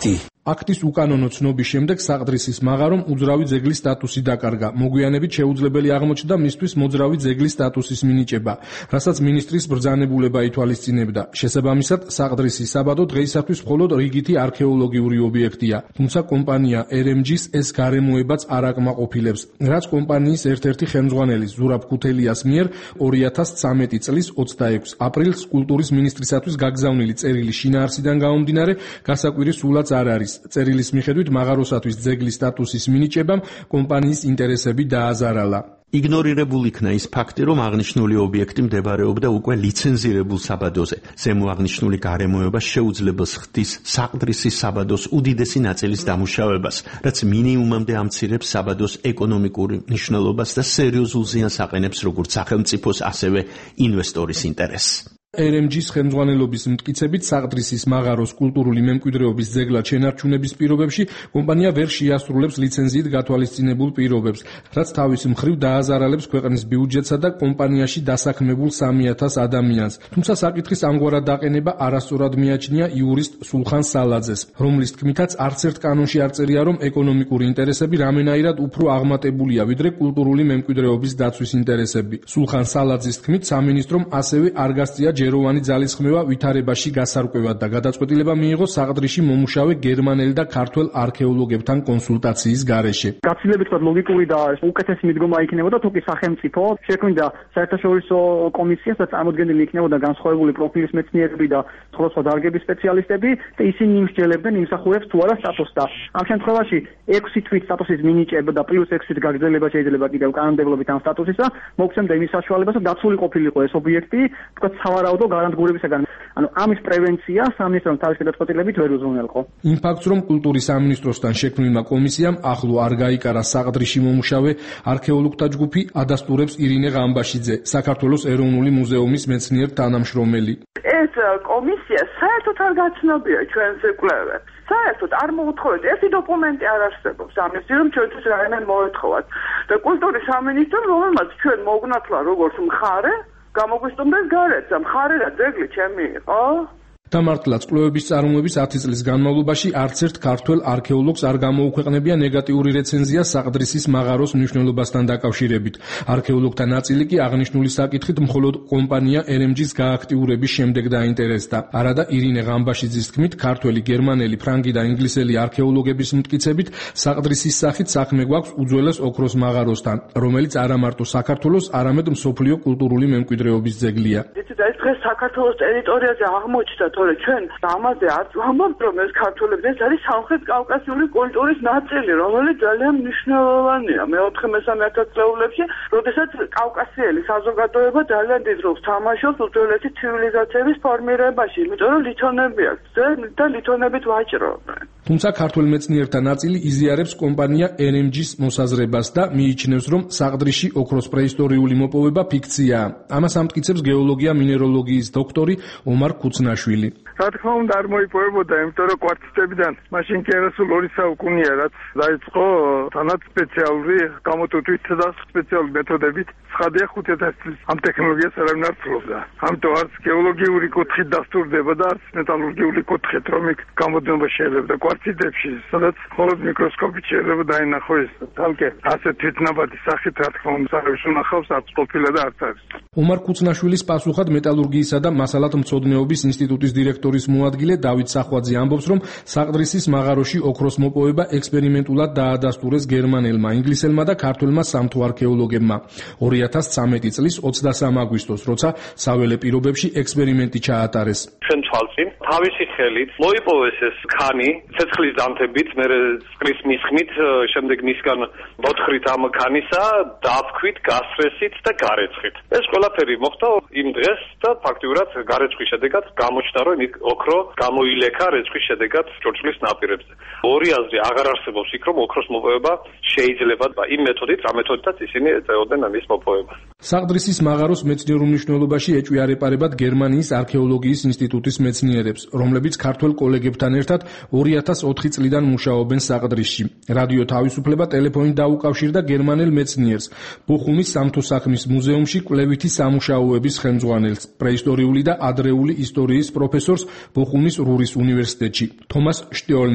აქტის უკანონო ცნობის შემდეგ საყდრისის მაღარომ უძრავი ძეგლის სტატუსი დაკარგა. მოგვიანებით შეუძლებელი აღმოჩნდა მისთვის მოძრავი ძეგლის სტატუსის მინიჭება, რასაც მინისტრის ბრძანებულება ითვალისწინებდა. შესაბამისად, საყდრისის საბადო დღეისათვის მხოლოდ რიგითი არქეოლოგიური ობიექტია, თუმცა კომპანია ერ ემ ჯი-ს ეს გარემოებაც არ აკმაყოფილებს, რაც კომპანიის ერთ-ერთი ხელმძღვანელის ზურაბ ქუთელიას მიერ ორი ათას ცხრამეტი წლის ოცდაექვსი აპრილს კულტურის მინისტრისათვის გაგზავნილი წერილი შინაარსიდან გამომდინარე გასაკვირი სულაც არ არის. წერილის მიხედვით მაღაროსათვის ძეგლის სტატუსის მინიჭებამ კომპანიის ინტერესები დააზარალა. იგნორირებულ იქნა ის ფაქტი, რომ აღნიშნული ობიექტი მდებარეობდა უკვე ლიცენზირებულ საბადოზე. ზემო აღნიშნული გარემოება შეუძლებელს ხდის საყდრისის საბადოს უდიდესი ნაწილის დამუშავებას, რაც მინიმუმამდე ამცირებს საბადოს ეკონომიკურ მნიშვნელობას და სერიოზულ ზიანს აყენებს როგორც სახელმწიფოს, ასევე ინვესტორის ინტერესს. ერ ემ ჯი-ს ხელმძღვანელობის მტკიცებით საყდრისის მაღაროს კულტურული მემკვიდრეობის ძეგლად შენარჩუნების პირობებში კომპანია ვერ შეასრულებს ლიცენზიით გათვალისწინებულ პირობებს, რაც თავის მხრივ დააზარალებს ქვეყნის ბიუჯეტსა და კომპანიაში დასაქმებულ სამი ათას ადამიანს. თუმცა საკითხის ამგვარად დაყენება არასწორად მიაჩნია იურისტ სულხან სალაძეს, რომლის თქმითაც არც ერთ კანონში არ წერია, რომ ეკონომიკური ინტერესები რამენაირად უფრო აღმატებულია, ვიდრე კულტურული მემკვიდრეობის დაცვის ინტერესები. სულხან სალაძის თქმით, სამინისტრომ ასევე არ გასწია ჯეროვანი ძალისხმევა ვითარებაში გასარკვევად და გადაწყვეტილება მიიღო საყდრიში მომუშავე გერმანელი და ქართველ არქეოლოგებთან კონსულტაციის გარეშე. გაცილებით ვთქვათ ლოგიკური და უკეთესი მიდგომა იქნებოდა თუ კი სახელმწიფო შექმნიდა საერთაშორისო კომისიას და წარმოდგენილი იქნებოდა განსხვავებული პროფილის მეცნიერები და სხვადასხვა დარგების სპეციალისტები და ისინი იმსჯელებდნენ იმსახურებს თუ არა სტატუსს და ამ შემთხვევაში ექვსი თვით სტატუსის მინიჭება და პლუს ექვსი თვით გაგრძელება შეიძლება კიდევ კანონმდებლობით ამ სტატუსისა მოგცემდა იმის საშუალებას რომ დაცული ყოფილიყო ეს ობიექტი თქვათ სავარაუდო გარანტგურებისაგან. ანუ ამის პრევენცია სამინისტრომ თავის გადაწყვეტილებით ვერ უზრუნველყო. იმ ფაქტს, რომ კულტურის სამინისტროსთან შექმნილმა კომისიამ ახლო არ გაიკარა საყდრიში მომუშავე არქეოლოგთა ჯგუფი, ადასტურებს ირინე ღამბაშიძე, საქართველოს ეროვნული მუზეუმის მეცნიერ თანამშრომელი. ეს კომისია საერთოდ არ გაცნობია ჩვენს კვლევებს. საერთოდ არ მოუთხოვეთ, ერთი დოკუმენტი არ არსებობს ამის, რომ ჩვენთვის რაიმე მოეთხოვათ. და კულტურის სამინისტრომ, რომელმაც ჩვენ მოგნათლა როგორც მხარე, გამოგვისტუმდეს გარეთ, მხარე და ძეგლი ჩემი იყო. დამართლაც კვლევების წარმოების ათი წლის განმავლობაში არც ერთ ქართველ არქეოლოგს არ გამოუქვეყნებია ნეგატიური რეცენზია საყდრისის მაღაროს მნიშვნელობასთან დაკავშირებით. არქეოლოგთა ნაწილი კი აღნიშნული საკითხით მხოლოდ კომპანია ერ ემ ჯი-ს გააქტიურების შემდეგ დაინტერესდა. არადა ირინე ღამბაშიძის თქმით, ქართველი, გერმანელი, ფრანგი და ინგლისელი არქეოლოგების მტკიცებით, საყდრისის სახით საქმე გვაქვს უძველეს ოქროს მაღაროსთან, რომელიც არა მარტო საქართველოს, არამედ მსოფლიო კულტურული მემკვიდრეობის ძეგლია. ეს დღეს საქართველოს ტერიტორიაზე აღმოჩნდა, თორე ჩვენ ამაზე არ ვამბობთ, რომ ეს ქართველები, ეს არის სამხრეთ კავკასიური კულტურის ნაწილი, რომელიც ძალიან მნიშვნელოვანია მეოთხე მესამე ათასწლეულებში, როდესაც კავკასიელი საზოგადოება ძალიან დიდ როლს თამაშობს უძველესი ცივილიზაციების ფორმირებაში, იმიტომ რომ ლითონები აქვს და ლითონებით ვაჭრობენ. თუმცა ქართველ მეცნიერთა ნაწილი იზიარებს კომპანია ერ ემ ჯი-ს მოსაზრებას და მიიჩნევს, რომ საყდრიში ოქროს პრეისტორიული მოპოვება ფიქციაა. ამას ამტკიცებს გეოლოგია მინეროლოგიის დოქტორი ომარ ქუცნაშვილი. რა თქმა უნდა არ მოიპოვებოდა, იმიტომ რომ კვარციტებიდან მაშინ კი არასულ ორი საუკუნეა, რაც დაიწყო თანაც სპეციალური გამოტვირთვით და სპეციალური მეთოდებით. ცხადია ხუთ ათას წლის ამ ტექნოლოგიას არავინ არ ცდილობდა. ამიტომ არც გეოლოგიური კუთხით დასტურდება და არც მეტალურგიული კუთხით, რომ იქ გამოდნობა შეიძლება კვარციტებში, სადაც მხოლოდ მიკროსკოპით შეიძლება დაინახო ეს თალკე ასე თვითნაბადი სახით, რა თქმა უნდა, არავის უნახავს, არც ყოფილა და არც არის. ომარ ქუცნაშვილის პასუხად მეტალურგიისა და მასალათმცოდნეობის ინსტიტუტის დირექტორის მოადგილე დავით სახვაძე ამბობს, რომ საყდრისის მაღაროში ოქროს მოპოვება ექსპერიმენტულად დაადასტურეს გერმანელმა, ინგლისელმა და ქართველმა სამთო არქეოლოგებმა. ორი ათას ცხრამეტი წლის ოცდასამი აგვისტოს, როცა საველე პირობებში ექსპერიმენტი ჩაატარეს. ჩვენ თვალწინ თავისი ხელით მოიპოვეს ეს ქანი ცეცხლის დამთებით, მერე წყლის მისხმით, შემდეგ მისგან მოთხრით ამ ქანისა, დავქვით, გასრესით და გარეცხით. ეს ყველაფერი მოხდა იმ დღეს და ფაქტიურად გარეცხვის შედეგად გამოჩნდა, რომ ოქრო გამოილექა რეცხვის შედეგად ჭურჭლის ნაპირებზე. ორი აზრი აღარ არსებობს იქ, რომ ოქროს მოპოვება შეიძლება იმ მეთოდით, რა მეთოდითაც ისინი ეწეოდნენ ამის მოპოვებას. საყდრისის მაღაროს მეცნიერ უმნიშვნელობაში ეჭვიარეპარებად გერმანიის არქეოლოგიის ინსტიტუტის მეცნიერებს, რომლებიც ქართველ კოლეგებთან ერთად ორი ათას ოთხი წლიდან მუშაობენ საყდრისში. რადიო თავისუფლება ტელეფონით დაუკავშირდა გერმანელ მეცნიერს, ბოხუმის სამთო საქმის მუზეუმში კვლევითი სამუშაოების ხელმძღვანელს, პრეისტორიული და ადრეული ისტორიის პროფესორს ბოხუმის რურის უნივერსიტეტში, თომას შტიოლნერს.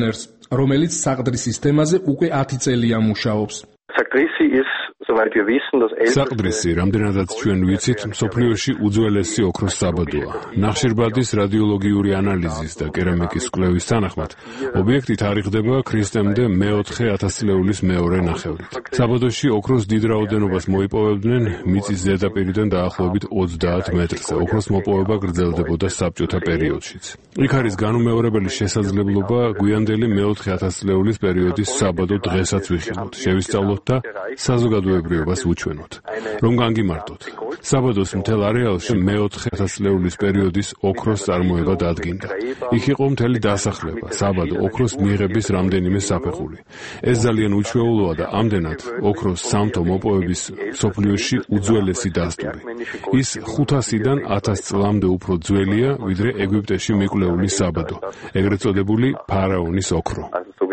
რომელიც საყდრის თემაზე უკვე ათი წელია მუშაობს. საკდრისი ის soweit wir wissen, das älteste საყდრისი, რამდენადაც ჩვენ ვიცით, მსოფლიოში უძველესი ოქროს საბადოა. ნახშირბადის რადიოლოგიური ანალიზის და კერამიკის კვლევის თანახმად, ობიექტი თარიღდება ქრისტემდე მეოთხე ათასწლეულის მეორე ნახევრით. საბადოში ოქროს დიდ რაოდენობას მოიპოვებდნენ მიწის ზედაპირიდან დაახლოებით ოცდაათ მეტრზე. ოქროს მოპოვება გრძელდებოდა საბჭოთა პერიოდშიც. იქ არის განუმეორებელი შესაძლებლობა გვიანდელი მეოთხე ათასწლეულის პერიოდის საბადო დღესაც ვიხილოთ, შევისწავლოთ და საზოგადოებრიობას ვუჩვენოთ. რომ განგიმარტოთ, საბადოს მთელ არეალში მეოთხე ათასწლეულის პერიოდის ოქროს წარმოება დადგინდა. იქ იყო მთელი დასახლება, საბადო, ოქროს მიღების რამდენიმე საფეხური. ეს ძალიან უჩვეულოა და ამდენად ოქროს სამთო მოპოვების მსოფლიოში უძველესი დასტური. ის ხუთასიდან ათას წლამდე უფრო ძველია, ვიდრე ეგვიპტეში მიკვლეული საბადო, ეგრეთ წოდებული ფარაონის ოქრო.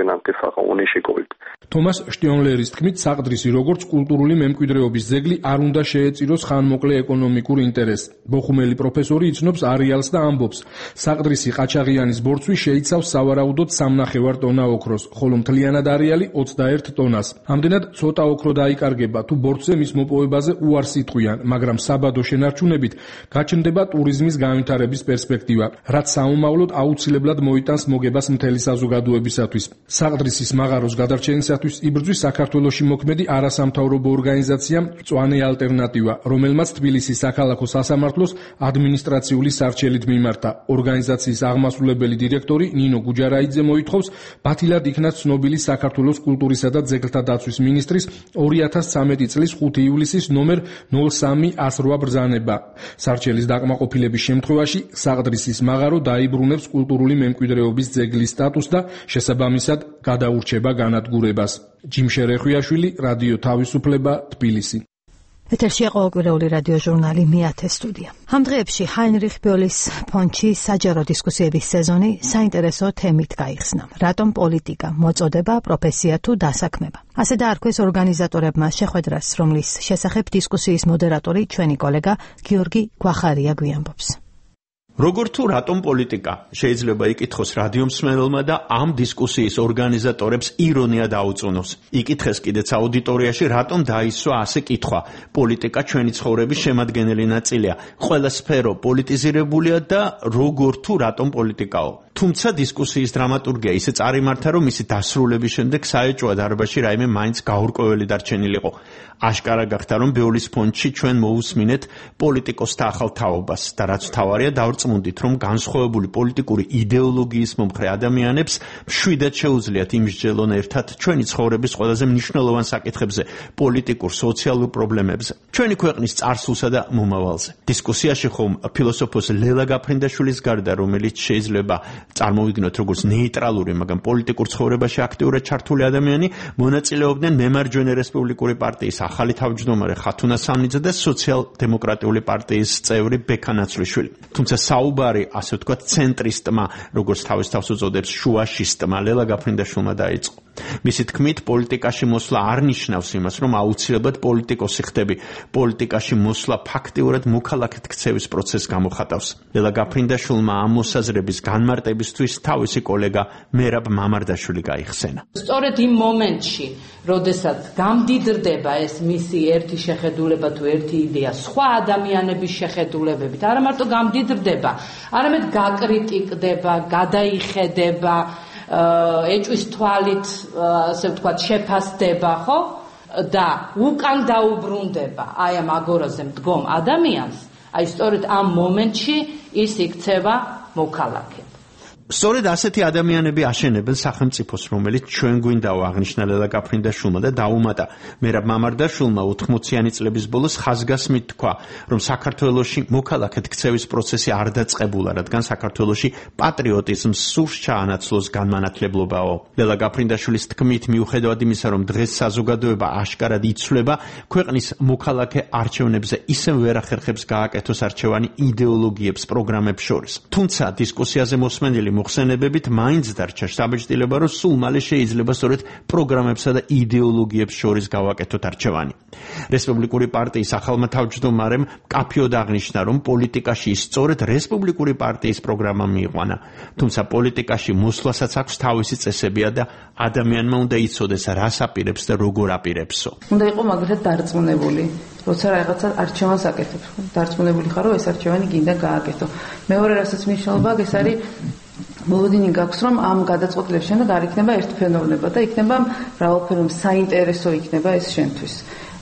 თომას შტიონლერის თქმით, საყდრისი როგორც კულტურული მემკვიდრეობის ძეგლი არ უნდა შეეწიროს ხანმოკლე ეკონომიკურ ინტერესს. ბოხუმელი პროფესორი იცნობს არეალს და ამბობს, საყდრისი ყაჩაღიანის ბორცვი შეიცავს სავარაუდოდ სამნახევარ ტონა ოქროს, ხოლო მთლიანად არეალი ოცდაერთ ტონას. ამდენად ცოტა ოქრო დაიკარგება, თუ ბორცვზე მის მოპოვებაზე უარს იტყვიან, მაგრამ საბადო შენარჩუნებით გაჩნდება ტურიზმის განვითარების პერსპექტივა, რაც საომავლოდ აუცილებლად მოიტანს მოგებას მთელი საზოგადოებისათვის. საყდრისის მაღაროს გადარჩენისათვის იბრძვის საქართველოში მოქმედი არასამთავრობო ორგანიზაცია მწვანე ალტერნატივა, რომელმაც თბილისის საქალაქო სასამართლოს ადმინისტრაციული სარჩელით მიმართა. ორგანიზაციის აღმასრულებელი დირექტორი ნინო გუჯარაიძე მოითხოვს ბათილად იქნას ცნობილი საქართველოს კულტურისა და ძეგლთა დაცვის მინისტრის ორი ათას ცხრამეტი წლის ხუთი ივლისის ნომერ ნულ სამი ას რვა ბრძანება. სარჩელის დაკმაყოფილების შემთხვევაში საყდრისის მაღარო დაიბრუნებს კულტურული მემკვიდრეობის ძეგლის სტატუსს და შესაბამისად გადაურჩება განადგურებას. ჯიმ შერეხვიაშვილი, რადიო თავისუფლება, თბილისი. ეთერშია ყოველკვირეული რადიო ჟურნალი მეათე სტუდია. ამ დღეებში ჰაინრიხ ბოლის ფონდში საჯარო დისკუსიების სეზონი საინტერესო თემით გაიხსნა. რატომ პოლიტიკა, მოწოდება, პროფესია თუ დასაქმება? ასე დაარქვეს ორგანიზატორებმა შეხვედრას, რომლის შესახებ დისკუსიის მოდერატორი ჩვენი კოლეგა გიორგი გვახარია გვიამბობს. როგორ თუ რატომ პოლიტიკა? შეიძლება იკითხოს რადიო მსმენელმა და ამ დისკუსიის ორგანიზატორებს ირონია დაუწუნოს. იკითხეს კიდეც აუდიტორიაში, რატომ დაისვა ასე კითხვა. პოლიტიკა ჩვენი ცხოვრების შემადგენელი ნაწილია. ყველა სფერო პოლიტიზირებულია და როგორ თუ რატომ პოლიტიკაო? თუმცა დისკუსიის დრამატურგია ისე წარიმართა, რომ მისი დასრულების შემდეგ საეჭვო დარბაზში რაიმე მაინც გაურკვეველი დარჩენილიყო. აშკარა გახდა, რომ ბეოლის ფონდში ჩვენ მოусმინეთ პოლიტიკოსთა ახალ თაობას და რაც თავარია დავრწმუნდით, რომ განსხვავებული პოლიტიკური იდეოლოგიის მომხრე ადამიანებს მშვიდად შეუძლიათ იმსჯელონ ერთად ჩვენი ცხოვრების ყველაზე მნიშვნელოვან საკითხებზე, პოლიტიკურ, სოციალურ პრობლემებზე, ჩვენი ქვეყნის წარსულსა და მომავალზე. დისკუსიაში ხომ ფილოსოფოს ლელა გაფრინდაშვილის გარდა, რომელიც შეიძლება წარმოვიდგინოთ როგორც ნეიტრალური, მაგრამ პოლიტიკურ ცხოვრებაში აქტიურად ჩართული ადამიანი, მონაწილეობდნენ მემარჯვენე რესპუბლიკური პარტიის ახალი თავმჯდომარე ხათუნა სამნიძე და სოციალ-დემოკრატიული პარტიის წევრი ბექა ნაცვლიშვილი. თუმცა საუბარი, ასე ვთქვათ, ცენტრისტმა, როგორც თავის თავს უწოდებს, შუაშისტმა ლელა გაფრინდაშვილმა დაიწყო. მისი თქმით, პოლიტიკაში მოსვლა არ ნიშნავს იმას, რომ აუცილებლად პოლიტიკოსი ხდები. პოლიტიკაში მოსვლა ფაქტიურად მოქალაქედ ქცევის პროცესს გამოხატავს. ლელა გაფრინდაშვილმა ამ მოსაზრების განმარტებისთვის თავისი კოლეგა მერაბ მამარდაშვილი გაიხსენა. სწორედ იმ მომენტში, როდესაც გამდიდრდება ეს მისი ერთი შეხედულება თუ ერთი იდეა სხვა ადამიანების შეხედულებებით, არა მარტო გამდიდრდება, არამედ გაკრიტიკდება, გადაიხედება, ეჭვის თვალით, ასე ვთქვათ, შეფასდება, ხო? და უკან დაუბრუნდება აი ამ აგორაზე მდგომ ადამიანს, აი სწორედ ამ მომენტში ის იქცევა მოქალაქე. სწორედ ასეთი ადამიანები აშენებენ სახელმწიფოს, რომელიც ჩვენ გვინდაო აღნიშნა ლელა გაფრინდაშვილმა და დაუმატა მერაბ მამარდაშვილმა ოთხმოციანი წლების ბოლოს ხაზგასმით თქვა, რომ საქართველოში მოქალაქედ ქცევის პროცესი არ დაწყებულა, რადგან საქართველოში პატრიოტიზმს სურს ჩაანაცვლოს განმანათლებლობაო. ლელა გაფრინდაშვილის თქმით, მიუხედავად იმისა, რომ დღეს საზოგადოება აშკარად იცვლება, ქვეყნის მოქალაქე არჩევნებზე ისევ ვერ ახერხებს გააკეთოს არჩევანი იდეოლოგიებს, პროგრამებს შორის. თუმცა დისკუსიაზე მოსმენილი მოხსენებებით მაინც დარჩა საბეჭდილება, რომ სულ მალე შეიძლება სწორედ პროგრამებსა და იდეოლოგიებს შორის გავაკეთოთ არჩევანი. რესპუბლიკური პარტიის ახალმა თავმჯდომარემ მკაფიოდ აღნიშნა, რომ პოლიტიკაში სწორედ რესპუბლიკური პარტიის პროგრამა მიიყვანა, თუმცა პოლიტიკაში მოსვლასაც აქვს თავისი წესებია და ადამიანმა უნდა იცოდეს, რას აპირებს და როგორ აპირებსო. უნდა იყო მაგალითად დარწმუნებული, როცა რაღაცა არჩევანს აკეთებ. დარწმუნებული ხარ, რომ ეს არჩევანი გინდა გააკეთო. მეორე რასაც მნიშვნელობა აქვს, ეს არის მოლოდინი გაქვს, რომ ამ გადაწყვეტილების შემდეგ არ იქნება ერთფეროვნება და იქნება მრავალფეროვნება, საინტერესო იქნება ეს შენთვის.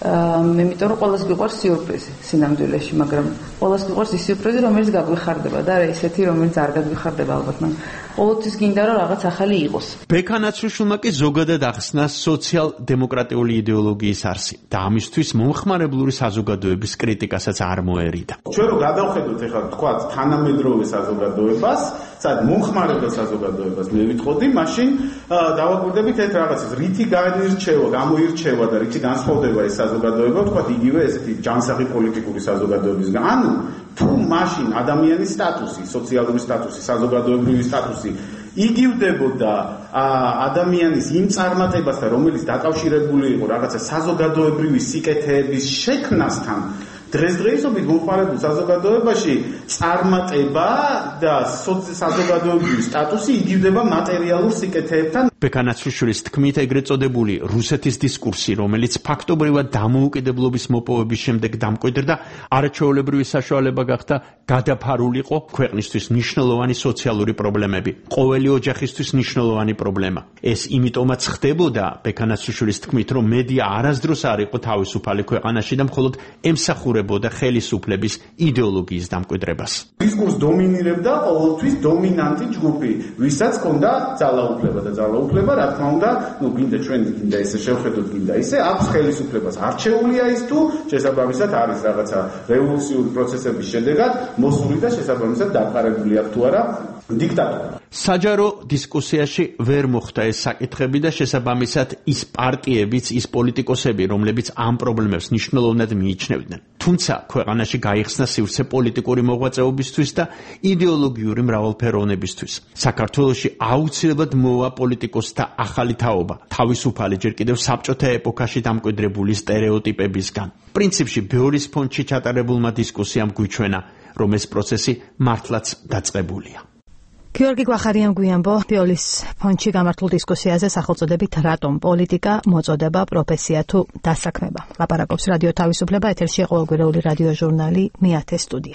მე იმიტომ რომ ყველას გიყვარს სიურპრიზი სინამდვილეში, მაგრამ ყველას გიყვარს ის სიურპრიზი, რომელიც გაგვიხარდება და არა ისეთი, რომელიც არ გაგვიხარდება ალბათ, მაგრამ ყოველთვის გინდა რომ რაღაც ახალი იყოს. ბექანაცრიშვილმა კი ზოგადად ახსნა სოციალ-დემოკრატიული იდეოლოგიის არსი და ამისთვის მომხმარებლური საზოგადოების კრიტიკასაც არ მოერიდა. ჩვენ რო გადავხედოთ ეხლა თქვა თანამედროვე საზოგადოებას, სადაც მომხმარებელ საზოგადოებას მე ვიტყოდი, მაშინ დავაკვირდებით ერთ რაღაცას, რითი განირჩევა, გამოირჩევა და რითი განსხვავდება ეს საზოგადოება, თქვა იგივე ესეთი ჯანსაღი პოლიტიკური საზოგადოებისგან. ანუ თუ მაშინ ადამიანის სტატუსი, სოციალური სტატუსი, საზოგადოებრივი სტატუსი იგივდებოდა ადამიანის იმ წარმატებასთან, რომელიც დაკავშირებული იყო რაღაცა საზოგადოებრივი სიკეთეების შექმნასთან, დღესდღეობით მომხმარებელ საზოგადოებაში წარმატება და საზოგადოებრივი სტატუსი იგივდება მატერიალურ სიკეთეებთან. ბექანაცრიშვილის თქმით, ეგრეთ წოდებული რუსეთის დისკურსი, რომელიც ფაქტობრივად დამოუკიდებლობის მოპოვების შემდეგ დამკვიდრდა, არაჩვეულებრივი საშუალება გახდა გადაფარულიყო ქვეყნისთვის მნიშვნელოვანი სოციალური პრობლემები, ყოველი ოჯახისთვის მნიშვნელოვანი პრობლემა. ეს იმიტომაც ხდებოდა, ბექანაცრიშვილის თქმით, რომ მედია არასდროს არ იყო თავისუფალი ქვეყანაში და მხოლოდ ემსახურებოდა ხელისუფლების იდეოლოგიის დამკვიდრებას. დისკურს დომინირებდა ყოველთვის დომინანტი ჯგუფი, ვისაც ჰქონდა ძალაუფლება და ძალაუფლება უფლება, რა თქმა უნდა, ну, გინდა ჩვენ გინდა ესე შევხედოთ, გინდა ისე, აქვს ხელისუფლებას. არჩეულია ის თუ შესაბამისად არის რაღაცა რევოლუციური პროცესების შედეგად მოსული და შესაბამისად დაფარებული აქვს თუ არა დიქტატურა. საჯარო დისკუსიაში ვერ მოხდა ეს საკითხები და შესაბამისად ის პარტიებიც, ის პოლიტიკოსები, რომლებიც ამ პრობლემებს მნიშვნელოვნად მიიჩნევდნენ. თუმცა ქვეყანაში გაიხსნა სივრცე პოლიტიკური მოღვაწეობისთვის და იდეოლოგიური მრავალფეროვნებისთვის. საქართველოში აუცილებლად მოვა პოლიტიკოსთა ახალი თაობა, თავისუფალი ჯერ კიდევ საბჭოთა ეპოქაში დამკვიდრებული სტერეოტიპებისგან. პრინციპში ბეორის ფონდში ჩატარებულმა დისკუსიამ გვიჩვენა, რომ ეს პროცესი მართლაც დაწყებულია. გიორგი გვახარიამ გვიანბო ბიოლის ფონდში გამართულ დისკუსიაზე სახელწოდებით რატომ პოლიტიკა მოწოდება, პროფესია თუ დასაქმება. ლაპარაკობს რადიო თავისუფლება, ეთერში ყოველკვირეული რადიო ჟურნალი მეათე სტუდია.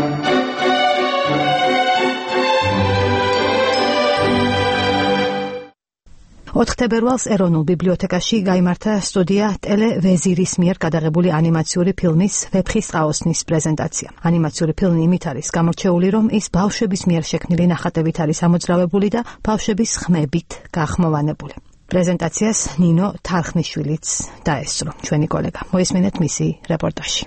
ოთხ თებერვალს ეროვნულ ბიბლიოთეკაში გაიმართა სტუდია ტელევეზირის მიერ გადაღებული ანიმაციური ფილმის ვეფხის ყაოსნის პრეზენტაცია. ანიმაციური ფილმი იმით არის გამორჩეული, რომ ის ბავშვების მიერ შექმნილი ნახატებით არის ამოძრავებული და ბავშვების ხმებით გახმოვანებული. პრეზენტაციას ნინო თარხნიშვილიც დაესწრო, ჩვენი კოლეგა. მოისმინეთ მისი რეპორტაჟი.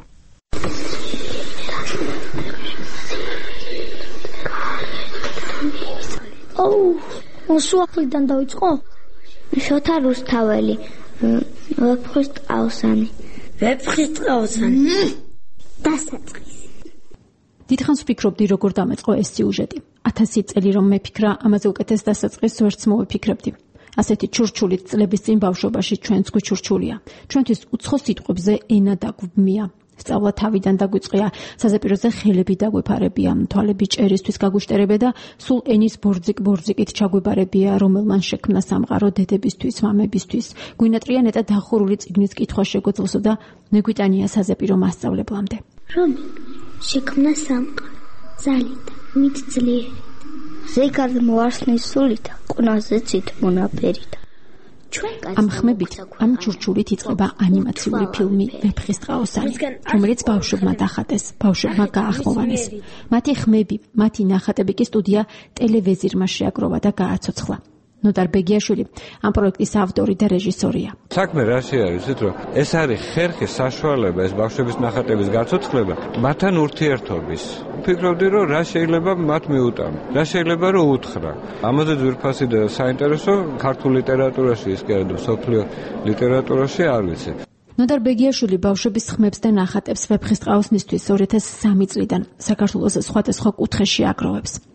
ოუ, მოსუახლიდან დაიწყო? შოთა რუსთაველი, ვეფხის ყაოსანი. ვეფხის ყაოსანი. დასაწყისი. დიდხანს ვფიქრობდი, როგორ დამეწყო ეს სიუჟეტი. ათასი წელი რომ მეფიქრა, ამაზე უკეთეს დასაწყისს ვერც მოვიფიქრებდი. ასეთი ჩურჩული წლების წინ ბავშვობაში ჩვენც გვიჩურჩულია. ჩვენთვის უცხო სიტყვებზე ენა დაგვბმია. სწავლა თავიდან დაგვიწყია, საზეპიროზე ხელები დაგვეფარებია, თვალები ჭერისთვის გაგუშტერებია და სულ ენის ბორძიკ-ბორძიკით ჩაგვებარებია, რომელმან შექმნა სამყარო დედებისთვის, მამებისთვის. გვინატრია ნეტა დახურული წიგნის კითხვა შეგვეძლოსო და მეგვიტანია საზეპირო მასწავლებლამდე. რომი შექმნა სამყარო ზალით, მით ძლიერით. ზეგარდ მოარსნის სულით, ყნაზე ცით მონაფერით. ამ ხმებით, ამ ჩურჩულით იწყება ანიმაციური ფილმი ვეფხის ყაოსანი, რომელიც ბავშვებმა დახატეს, ბავშვებმა გაახმოვანეს. მათი ხმები, მათი ნახატები კი სტუდია ტელევიზირმა შეაგროვა და გააცოცხლა. ნოდარ ბეგიაშვილი ამ პროექტის ავტორი და რეჟისორია. საქმე რაში არის, იცით რომ ეს არის ხერხის საშუალება, ეს ბავშვების ნახატების გაცოცხლება, მათთან ურთიერთობის. ვფიქრობდი რომ რა შეიძლება მათ მიუტანო, რა შეიძლება რომ უთხრა. ამაზე ძვირფასი და საინტერესო ქართულ ლიტერატურაში, ის კი არა მსოფლიო ლიტერატურაში არ ვიცი. ნოდარ ბეგიაშვილი ბავშვების ხმებს და ნახატებს ვეფხის ყაოსნისთვის ორი ათას სამი წლიდან საქართველოს სხვადასხვა კუთხეში აგროვებს.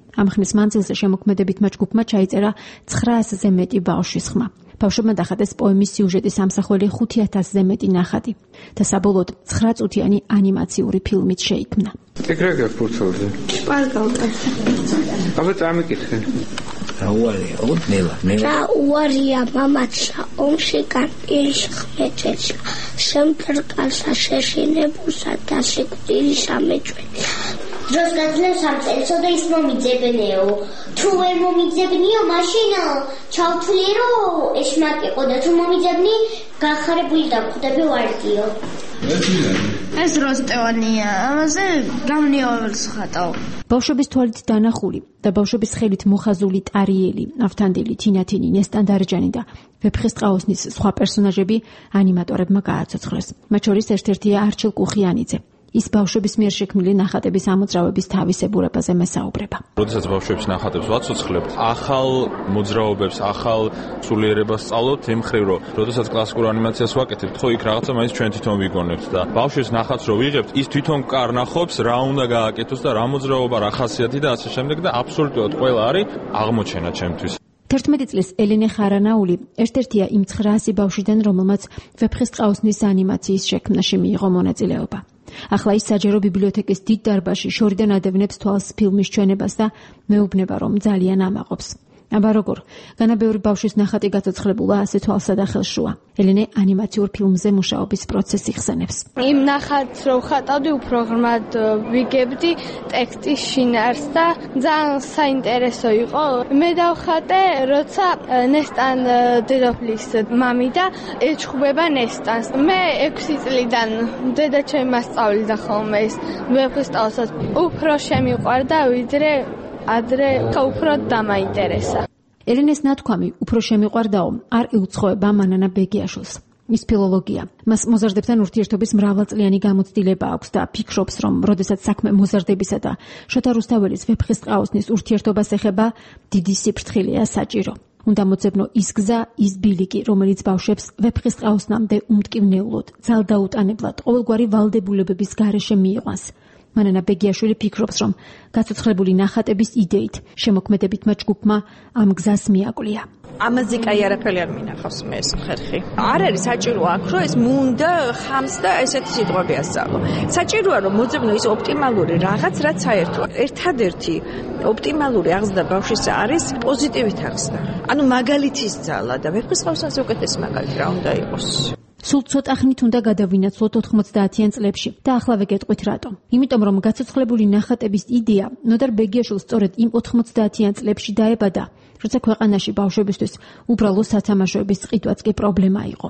ამ ხნის მანძილზე შემოქმედებითმა ჯგუფმა ჩაიწერა ცხრაასზე მეტი ბავშვის ხმა. ბავშვებმა დახატეს პოემის სიუჟეტის ამსახველი ხუთი ათასზე მეტი ნახატი და საბოლოოდ ცხრაწუთიანი ანიმაციური ფილმით შეიქმნა. ეგრევე გაფურცოვდი. პარგავდა. აბა წამიკითხე. რა უარია, ოდნელა, ნელა. რა უარია, მამაცა, ომში კანტილის ხმეჭეჩა, შემფრკალსა შეშინებულსა და სიკვდილისა მეჭველა. დროს გაძლევს ამ წელსო და ის მომიძებნეო. თუ ვერ მომიძებნიო, მაშინ ჩავთვლიერო ეშმაკიყო და თუ მომიძებნი, გახარებული დაგვხდები ვარდიო. ეს როსტევანია, ამაზე გამნიოებს ხატავ. ბავშვების თვალით დანახული და ბავშვების ხელით მოხაზული ტარიელი, ავთანდილი, თინათინი, ნესტანდარჯანი და ვეფხისტყაოსნის სხვა პერსონაჟები ანიმატორებმა გააცოცხლეს. მათ შორის ერთ-ერთია არჩილ კუხიანიძე. ის ბავშვების მიერ შექმნილი ნახატების ამოძრავების თავისებურებაზე მესაუბრება. როდესაც ბავშვების ნახატებს ვაცოცხლებთ, ახალ მოძრაობებს, ახალ სულიერებას სწავლობთ იმ მხრივ, რომ როდესაც კლასიკურ ანიმაციას ვაკეთებთ, ხო იქ რაღაცა მაინც ჩვენ თვითონ ვიგონებთ და ბავშვის ნახატს რო ვიღებთ, ის თვითონ კარნახობს რა უნდა გააკეთოს და რა მოძრაობა, რა ხასიათი და ასე შემდეგ და აბსოლუტურად ყველა არის აღმოჩენა ჩემთვის. თერთმეტი წლის ელენე ხარანაული ერთ-ერთია იმ ცხრაასი ბავშვიდან, რომელმაც ვეფხისტყაოსნის ანიმაციის შექმნაში მიიღო მონაწილეობა. ახლა ის საჯარო ბიბლიოთეკის დიდ დარბაზში შორიდან ადევნებს თვალს ფილმის ჩვენებას და მეუბნება, რომ ძალიან ამაყობს. აბა როგორ? განა ბევრი ბავშვის ნახატი გაცოცხლებულა ასე თვალსა და ხელშუა. ელენე ანიმაციურ ფილმზე მუშაობის პროცესს იხსენებს. იმ ნახატს რო ხატავდი, უფრო ღრმად ვიგებდი ტექსტის შინაარსს და ძალიან საინტერესო იყო. მე დავხატე, როცა ნესტან დედოფლის მამი და ეჩხუბება ნესტანს. მე ექვსი წლიდან დედა ჩემი მასწავლიდა ხოლმე ეს ვეფხისტყაოსას. უფრო შემიყვარდა, ვიდრე ადრე უფრო დამაინტერესა. ელენეს ნათქვამი უფრო შემიყვარდაო არ ეუცხოება მანანა ბეგიაშვილს. ის ფილოლოგია. მას მოზარდებთან ურთიერთობის მრავალწლიანი გამოცდილება აქვს და ფიქრობს, რომ როდესაც საქმე მოზარდებისა და შოთა რუსთაველის ვეფხისტყაოსნის ურთიერთობას ეხება, დიდი სიფრთხილეა საჭირო. უნდა მოძებნო ის გზა, ის ბილიკი, რომელიც ბავშვებს ვეფხისტყაოსნამდე უმტკივნეულოდ, ძალდაუტანებლად, ყოველგვარი ვალდებულებების გარეშე მიიყვანს. მანანა ბეგიაშვილი ფიქრობს, რომ გაცოცხლებული ნახატების იდეით შემოქმედებითმა ჯგუფმა ამ გზას მიაკვლია. ამაზე კაი არაფერი არ მინახავს მე ეს ხერხი. არ არის საჭირო აქ, რომ ეს მუნდა ხამს და ესეთი სიტყვები ასწავლო. საჭიროა რომ მოძებნო ის ოპტიმალური რაღაც, რაც საერთოა. ერთადერთი ოპტიმალური აღზრდა ბავშვის არის პოზიტივით აღზრდა. ანუ მაგალითის ძალა და ვეფხისტყაოსანზე უკეთესი მაგალითი რა უნდა იყოს. სულ ცოტა ხნით უნდა გადავინაცვლოთ ოთხმოცდაათიან წლებში და ახლა ვეგეტყვით რატომ. იმიტომ რომ გაცოცხლებული ნახატების იდეა ნოდარ ბეგიაშვილს სწორედ იმ ოთხმოცდაათიან წლებში დაებადა, როცა ქვეყანაში ბავშვებისთვის უბრალო სათამაშოების ყიდვაც კი პრობლემა იყო.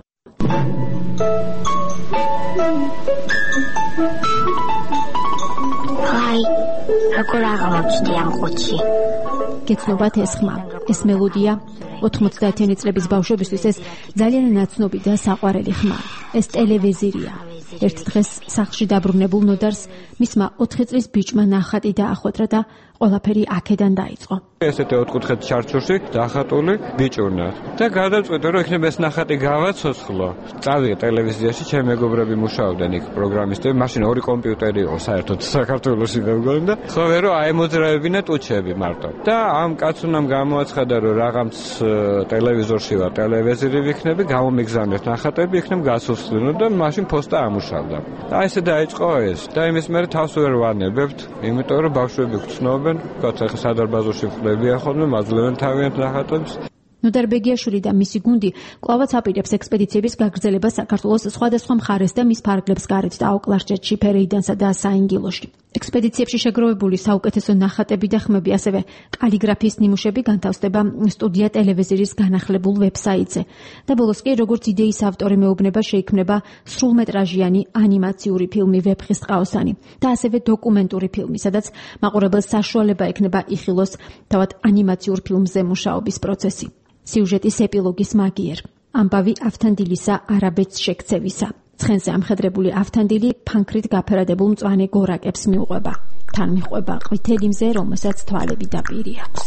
აი, როგორ აღმოჩნდი ამ ყუთში. გეცნობათ ეს ხმა, ეს მელოდია ოთხმოცდაათიანი წლების ბავშვებისთვის ეს ძალიან ნაცნობი და საყვარელი ხმა. ეს ტელევიზორია. ერთ დღეს სახლში დაბრუნებულ ნოდარს მისმა ოთხი წლის ბიჭმა ნახატი დაახვედრა და ყველაფერი აქედან დაიწყო. ესეთი ოთხკუთხედი ჩარჩოში დახატული ბიჭურნად და გადავწყვიტე, რომ იქნება ეს ნახატი გავაცოცხლო. წავიდე ტელევიზიაში, ჩემი მეგობრები მუშაობდნენ იქ პროგრამისტები, მაშინ ორი კომპიუტერი იყო საერთოდ საქართველოში მეგობრები და ხოლმე რომ აემოძრავებინა ტუჩები მარტო. და ამ კაცუნამ გამოაცხადა, რომ რაღაც ტელევიზორში ვარ, ტელევიზორი ვიქნები, გამომიგზავნეს ნახატები, იქნებ გაცოცხლინო და მაშინ პოსტა ამუშავდა. და ესე დაიწყო ეს. და იმის მერე თავს ვერ ვანებებთ, იმიტომ რომ ბავშვები გწნობენ, გაცა სადარბაზოში ხდებიან ხოლმე, მაძლევენ თავიანთ ნახატებს. ნოდარ ბეგიაშვილი და მისი გუნდი კვლავაც აპირებს ექსპედიციების გაგრძელებას საქართველოს სხვადასხვა მხარეს და მის ფარგლებს გარეთ და აუკლარჯეთში, ფერეიდანსა და საინგილოში. ექსპედიციებში შეგროვებული საუკეთესო ნახატები და ხმები, ასევე კალიგრაფიის ნიმუშები განთავსდება სტუდია ტელევიზიის განახლებულ ვებსაიტზე. და ბოლოს კი, როგორც იდეის ავტორი მეუბნება, შეიქმნება სრულმეტრაჟიანი ანიმაციური ფილმი ვეფხისტყაოსანი და ასევე დოკუმენტური ფილმი, სადაც მაყურებელს საშუალება ექნება იხილოს თავად ანიმაციურ ფილმზე მუშაობის პროცესი. სიუჟეტის ეპილოგის მაგიერ. ამბავი ავთანდილისა არაბეთს შეკცევისა. ცხენზე ამხედრებული ავთანდილი ფანქრით გაფერადებულ მწვანე გორაკებს მიუყვება. თან მიყვება ყვითელი მზე, რომელსაც თვალები და პირი აქვს.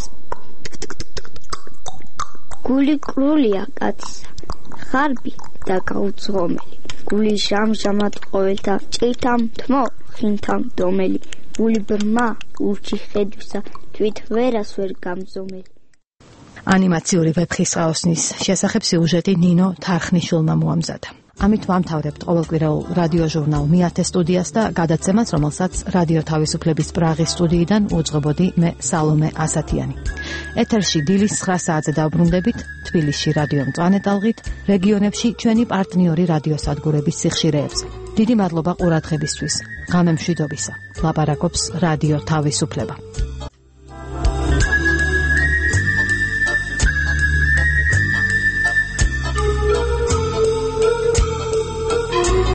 გული კრულია კაცისა, ხარბი და გაუძღომელი. გული ჟამჟამად ყოველთა ჭირთამ თმო, ხინთამ დომელი. გული ბრმა ურჩი ხედვისა თვით ვერას ვერ გამზომელი. ანიმაციური ვეფხისტყაოსნის შესახებ სიუჟეტი ნინო თარხნიშვილმა მოამზადა. ამით ვამთავრებთ ყოველკვირეულ რადიო ჟურნალ მიათე სტუდიას და გადაცემას, რომელსაც რადიო თავისუფლების პრაღის სტუდიიდან უძღვებოდი მე სალომე ასათიანი. ეთერში დილის ცხრა საათზე დავბრუნდებით თბილისში რადიო მწვანე ტალღით, რეგიონებში ჩვენი პარტნიორი რადიოსადგურების სიხშირეებზე. დიდი მადლობა ყურადღებისთვის. ღამე მშვიდობისა. ლაპარაკობს რადიო თავისუფლება.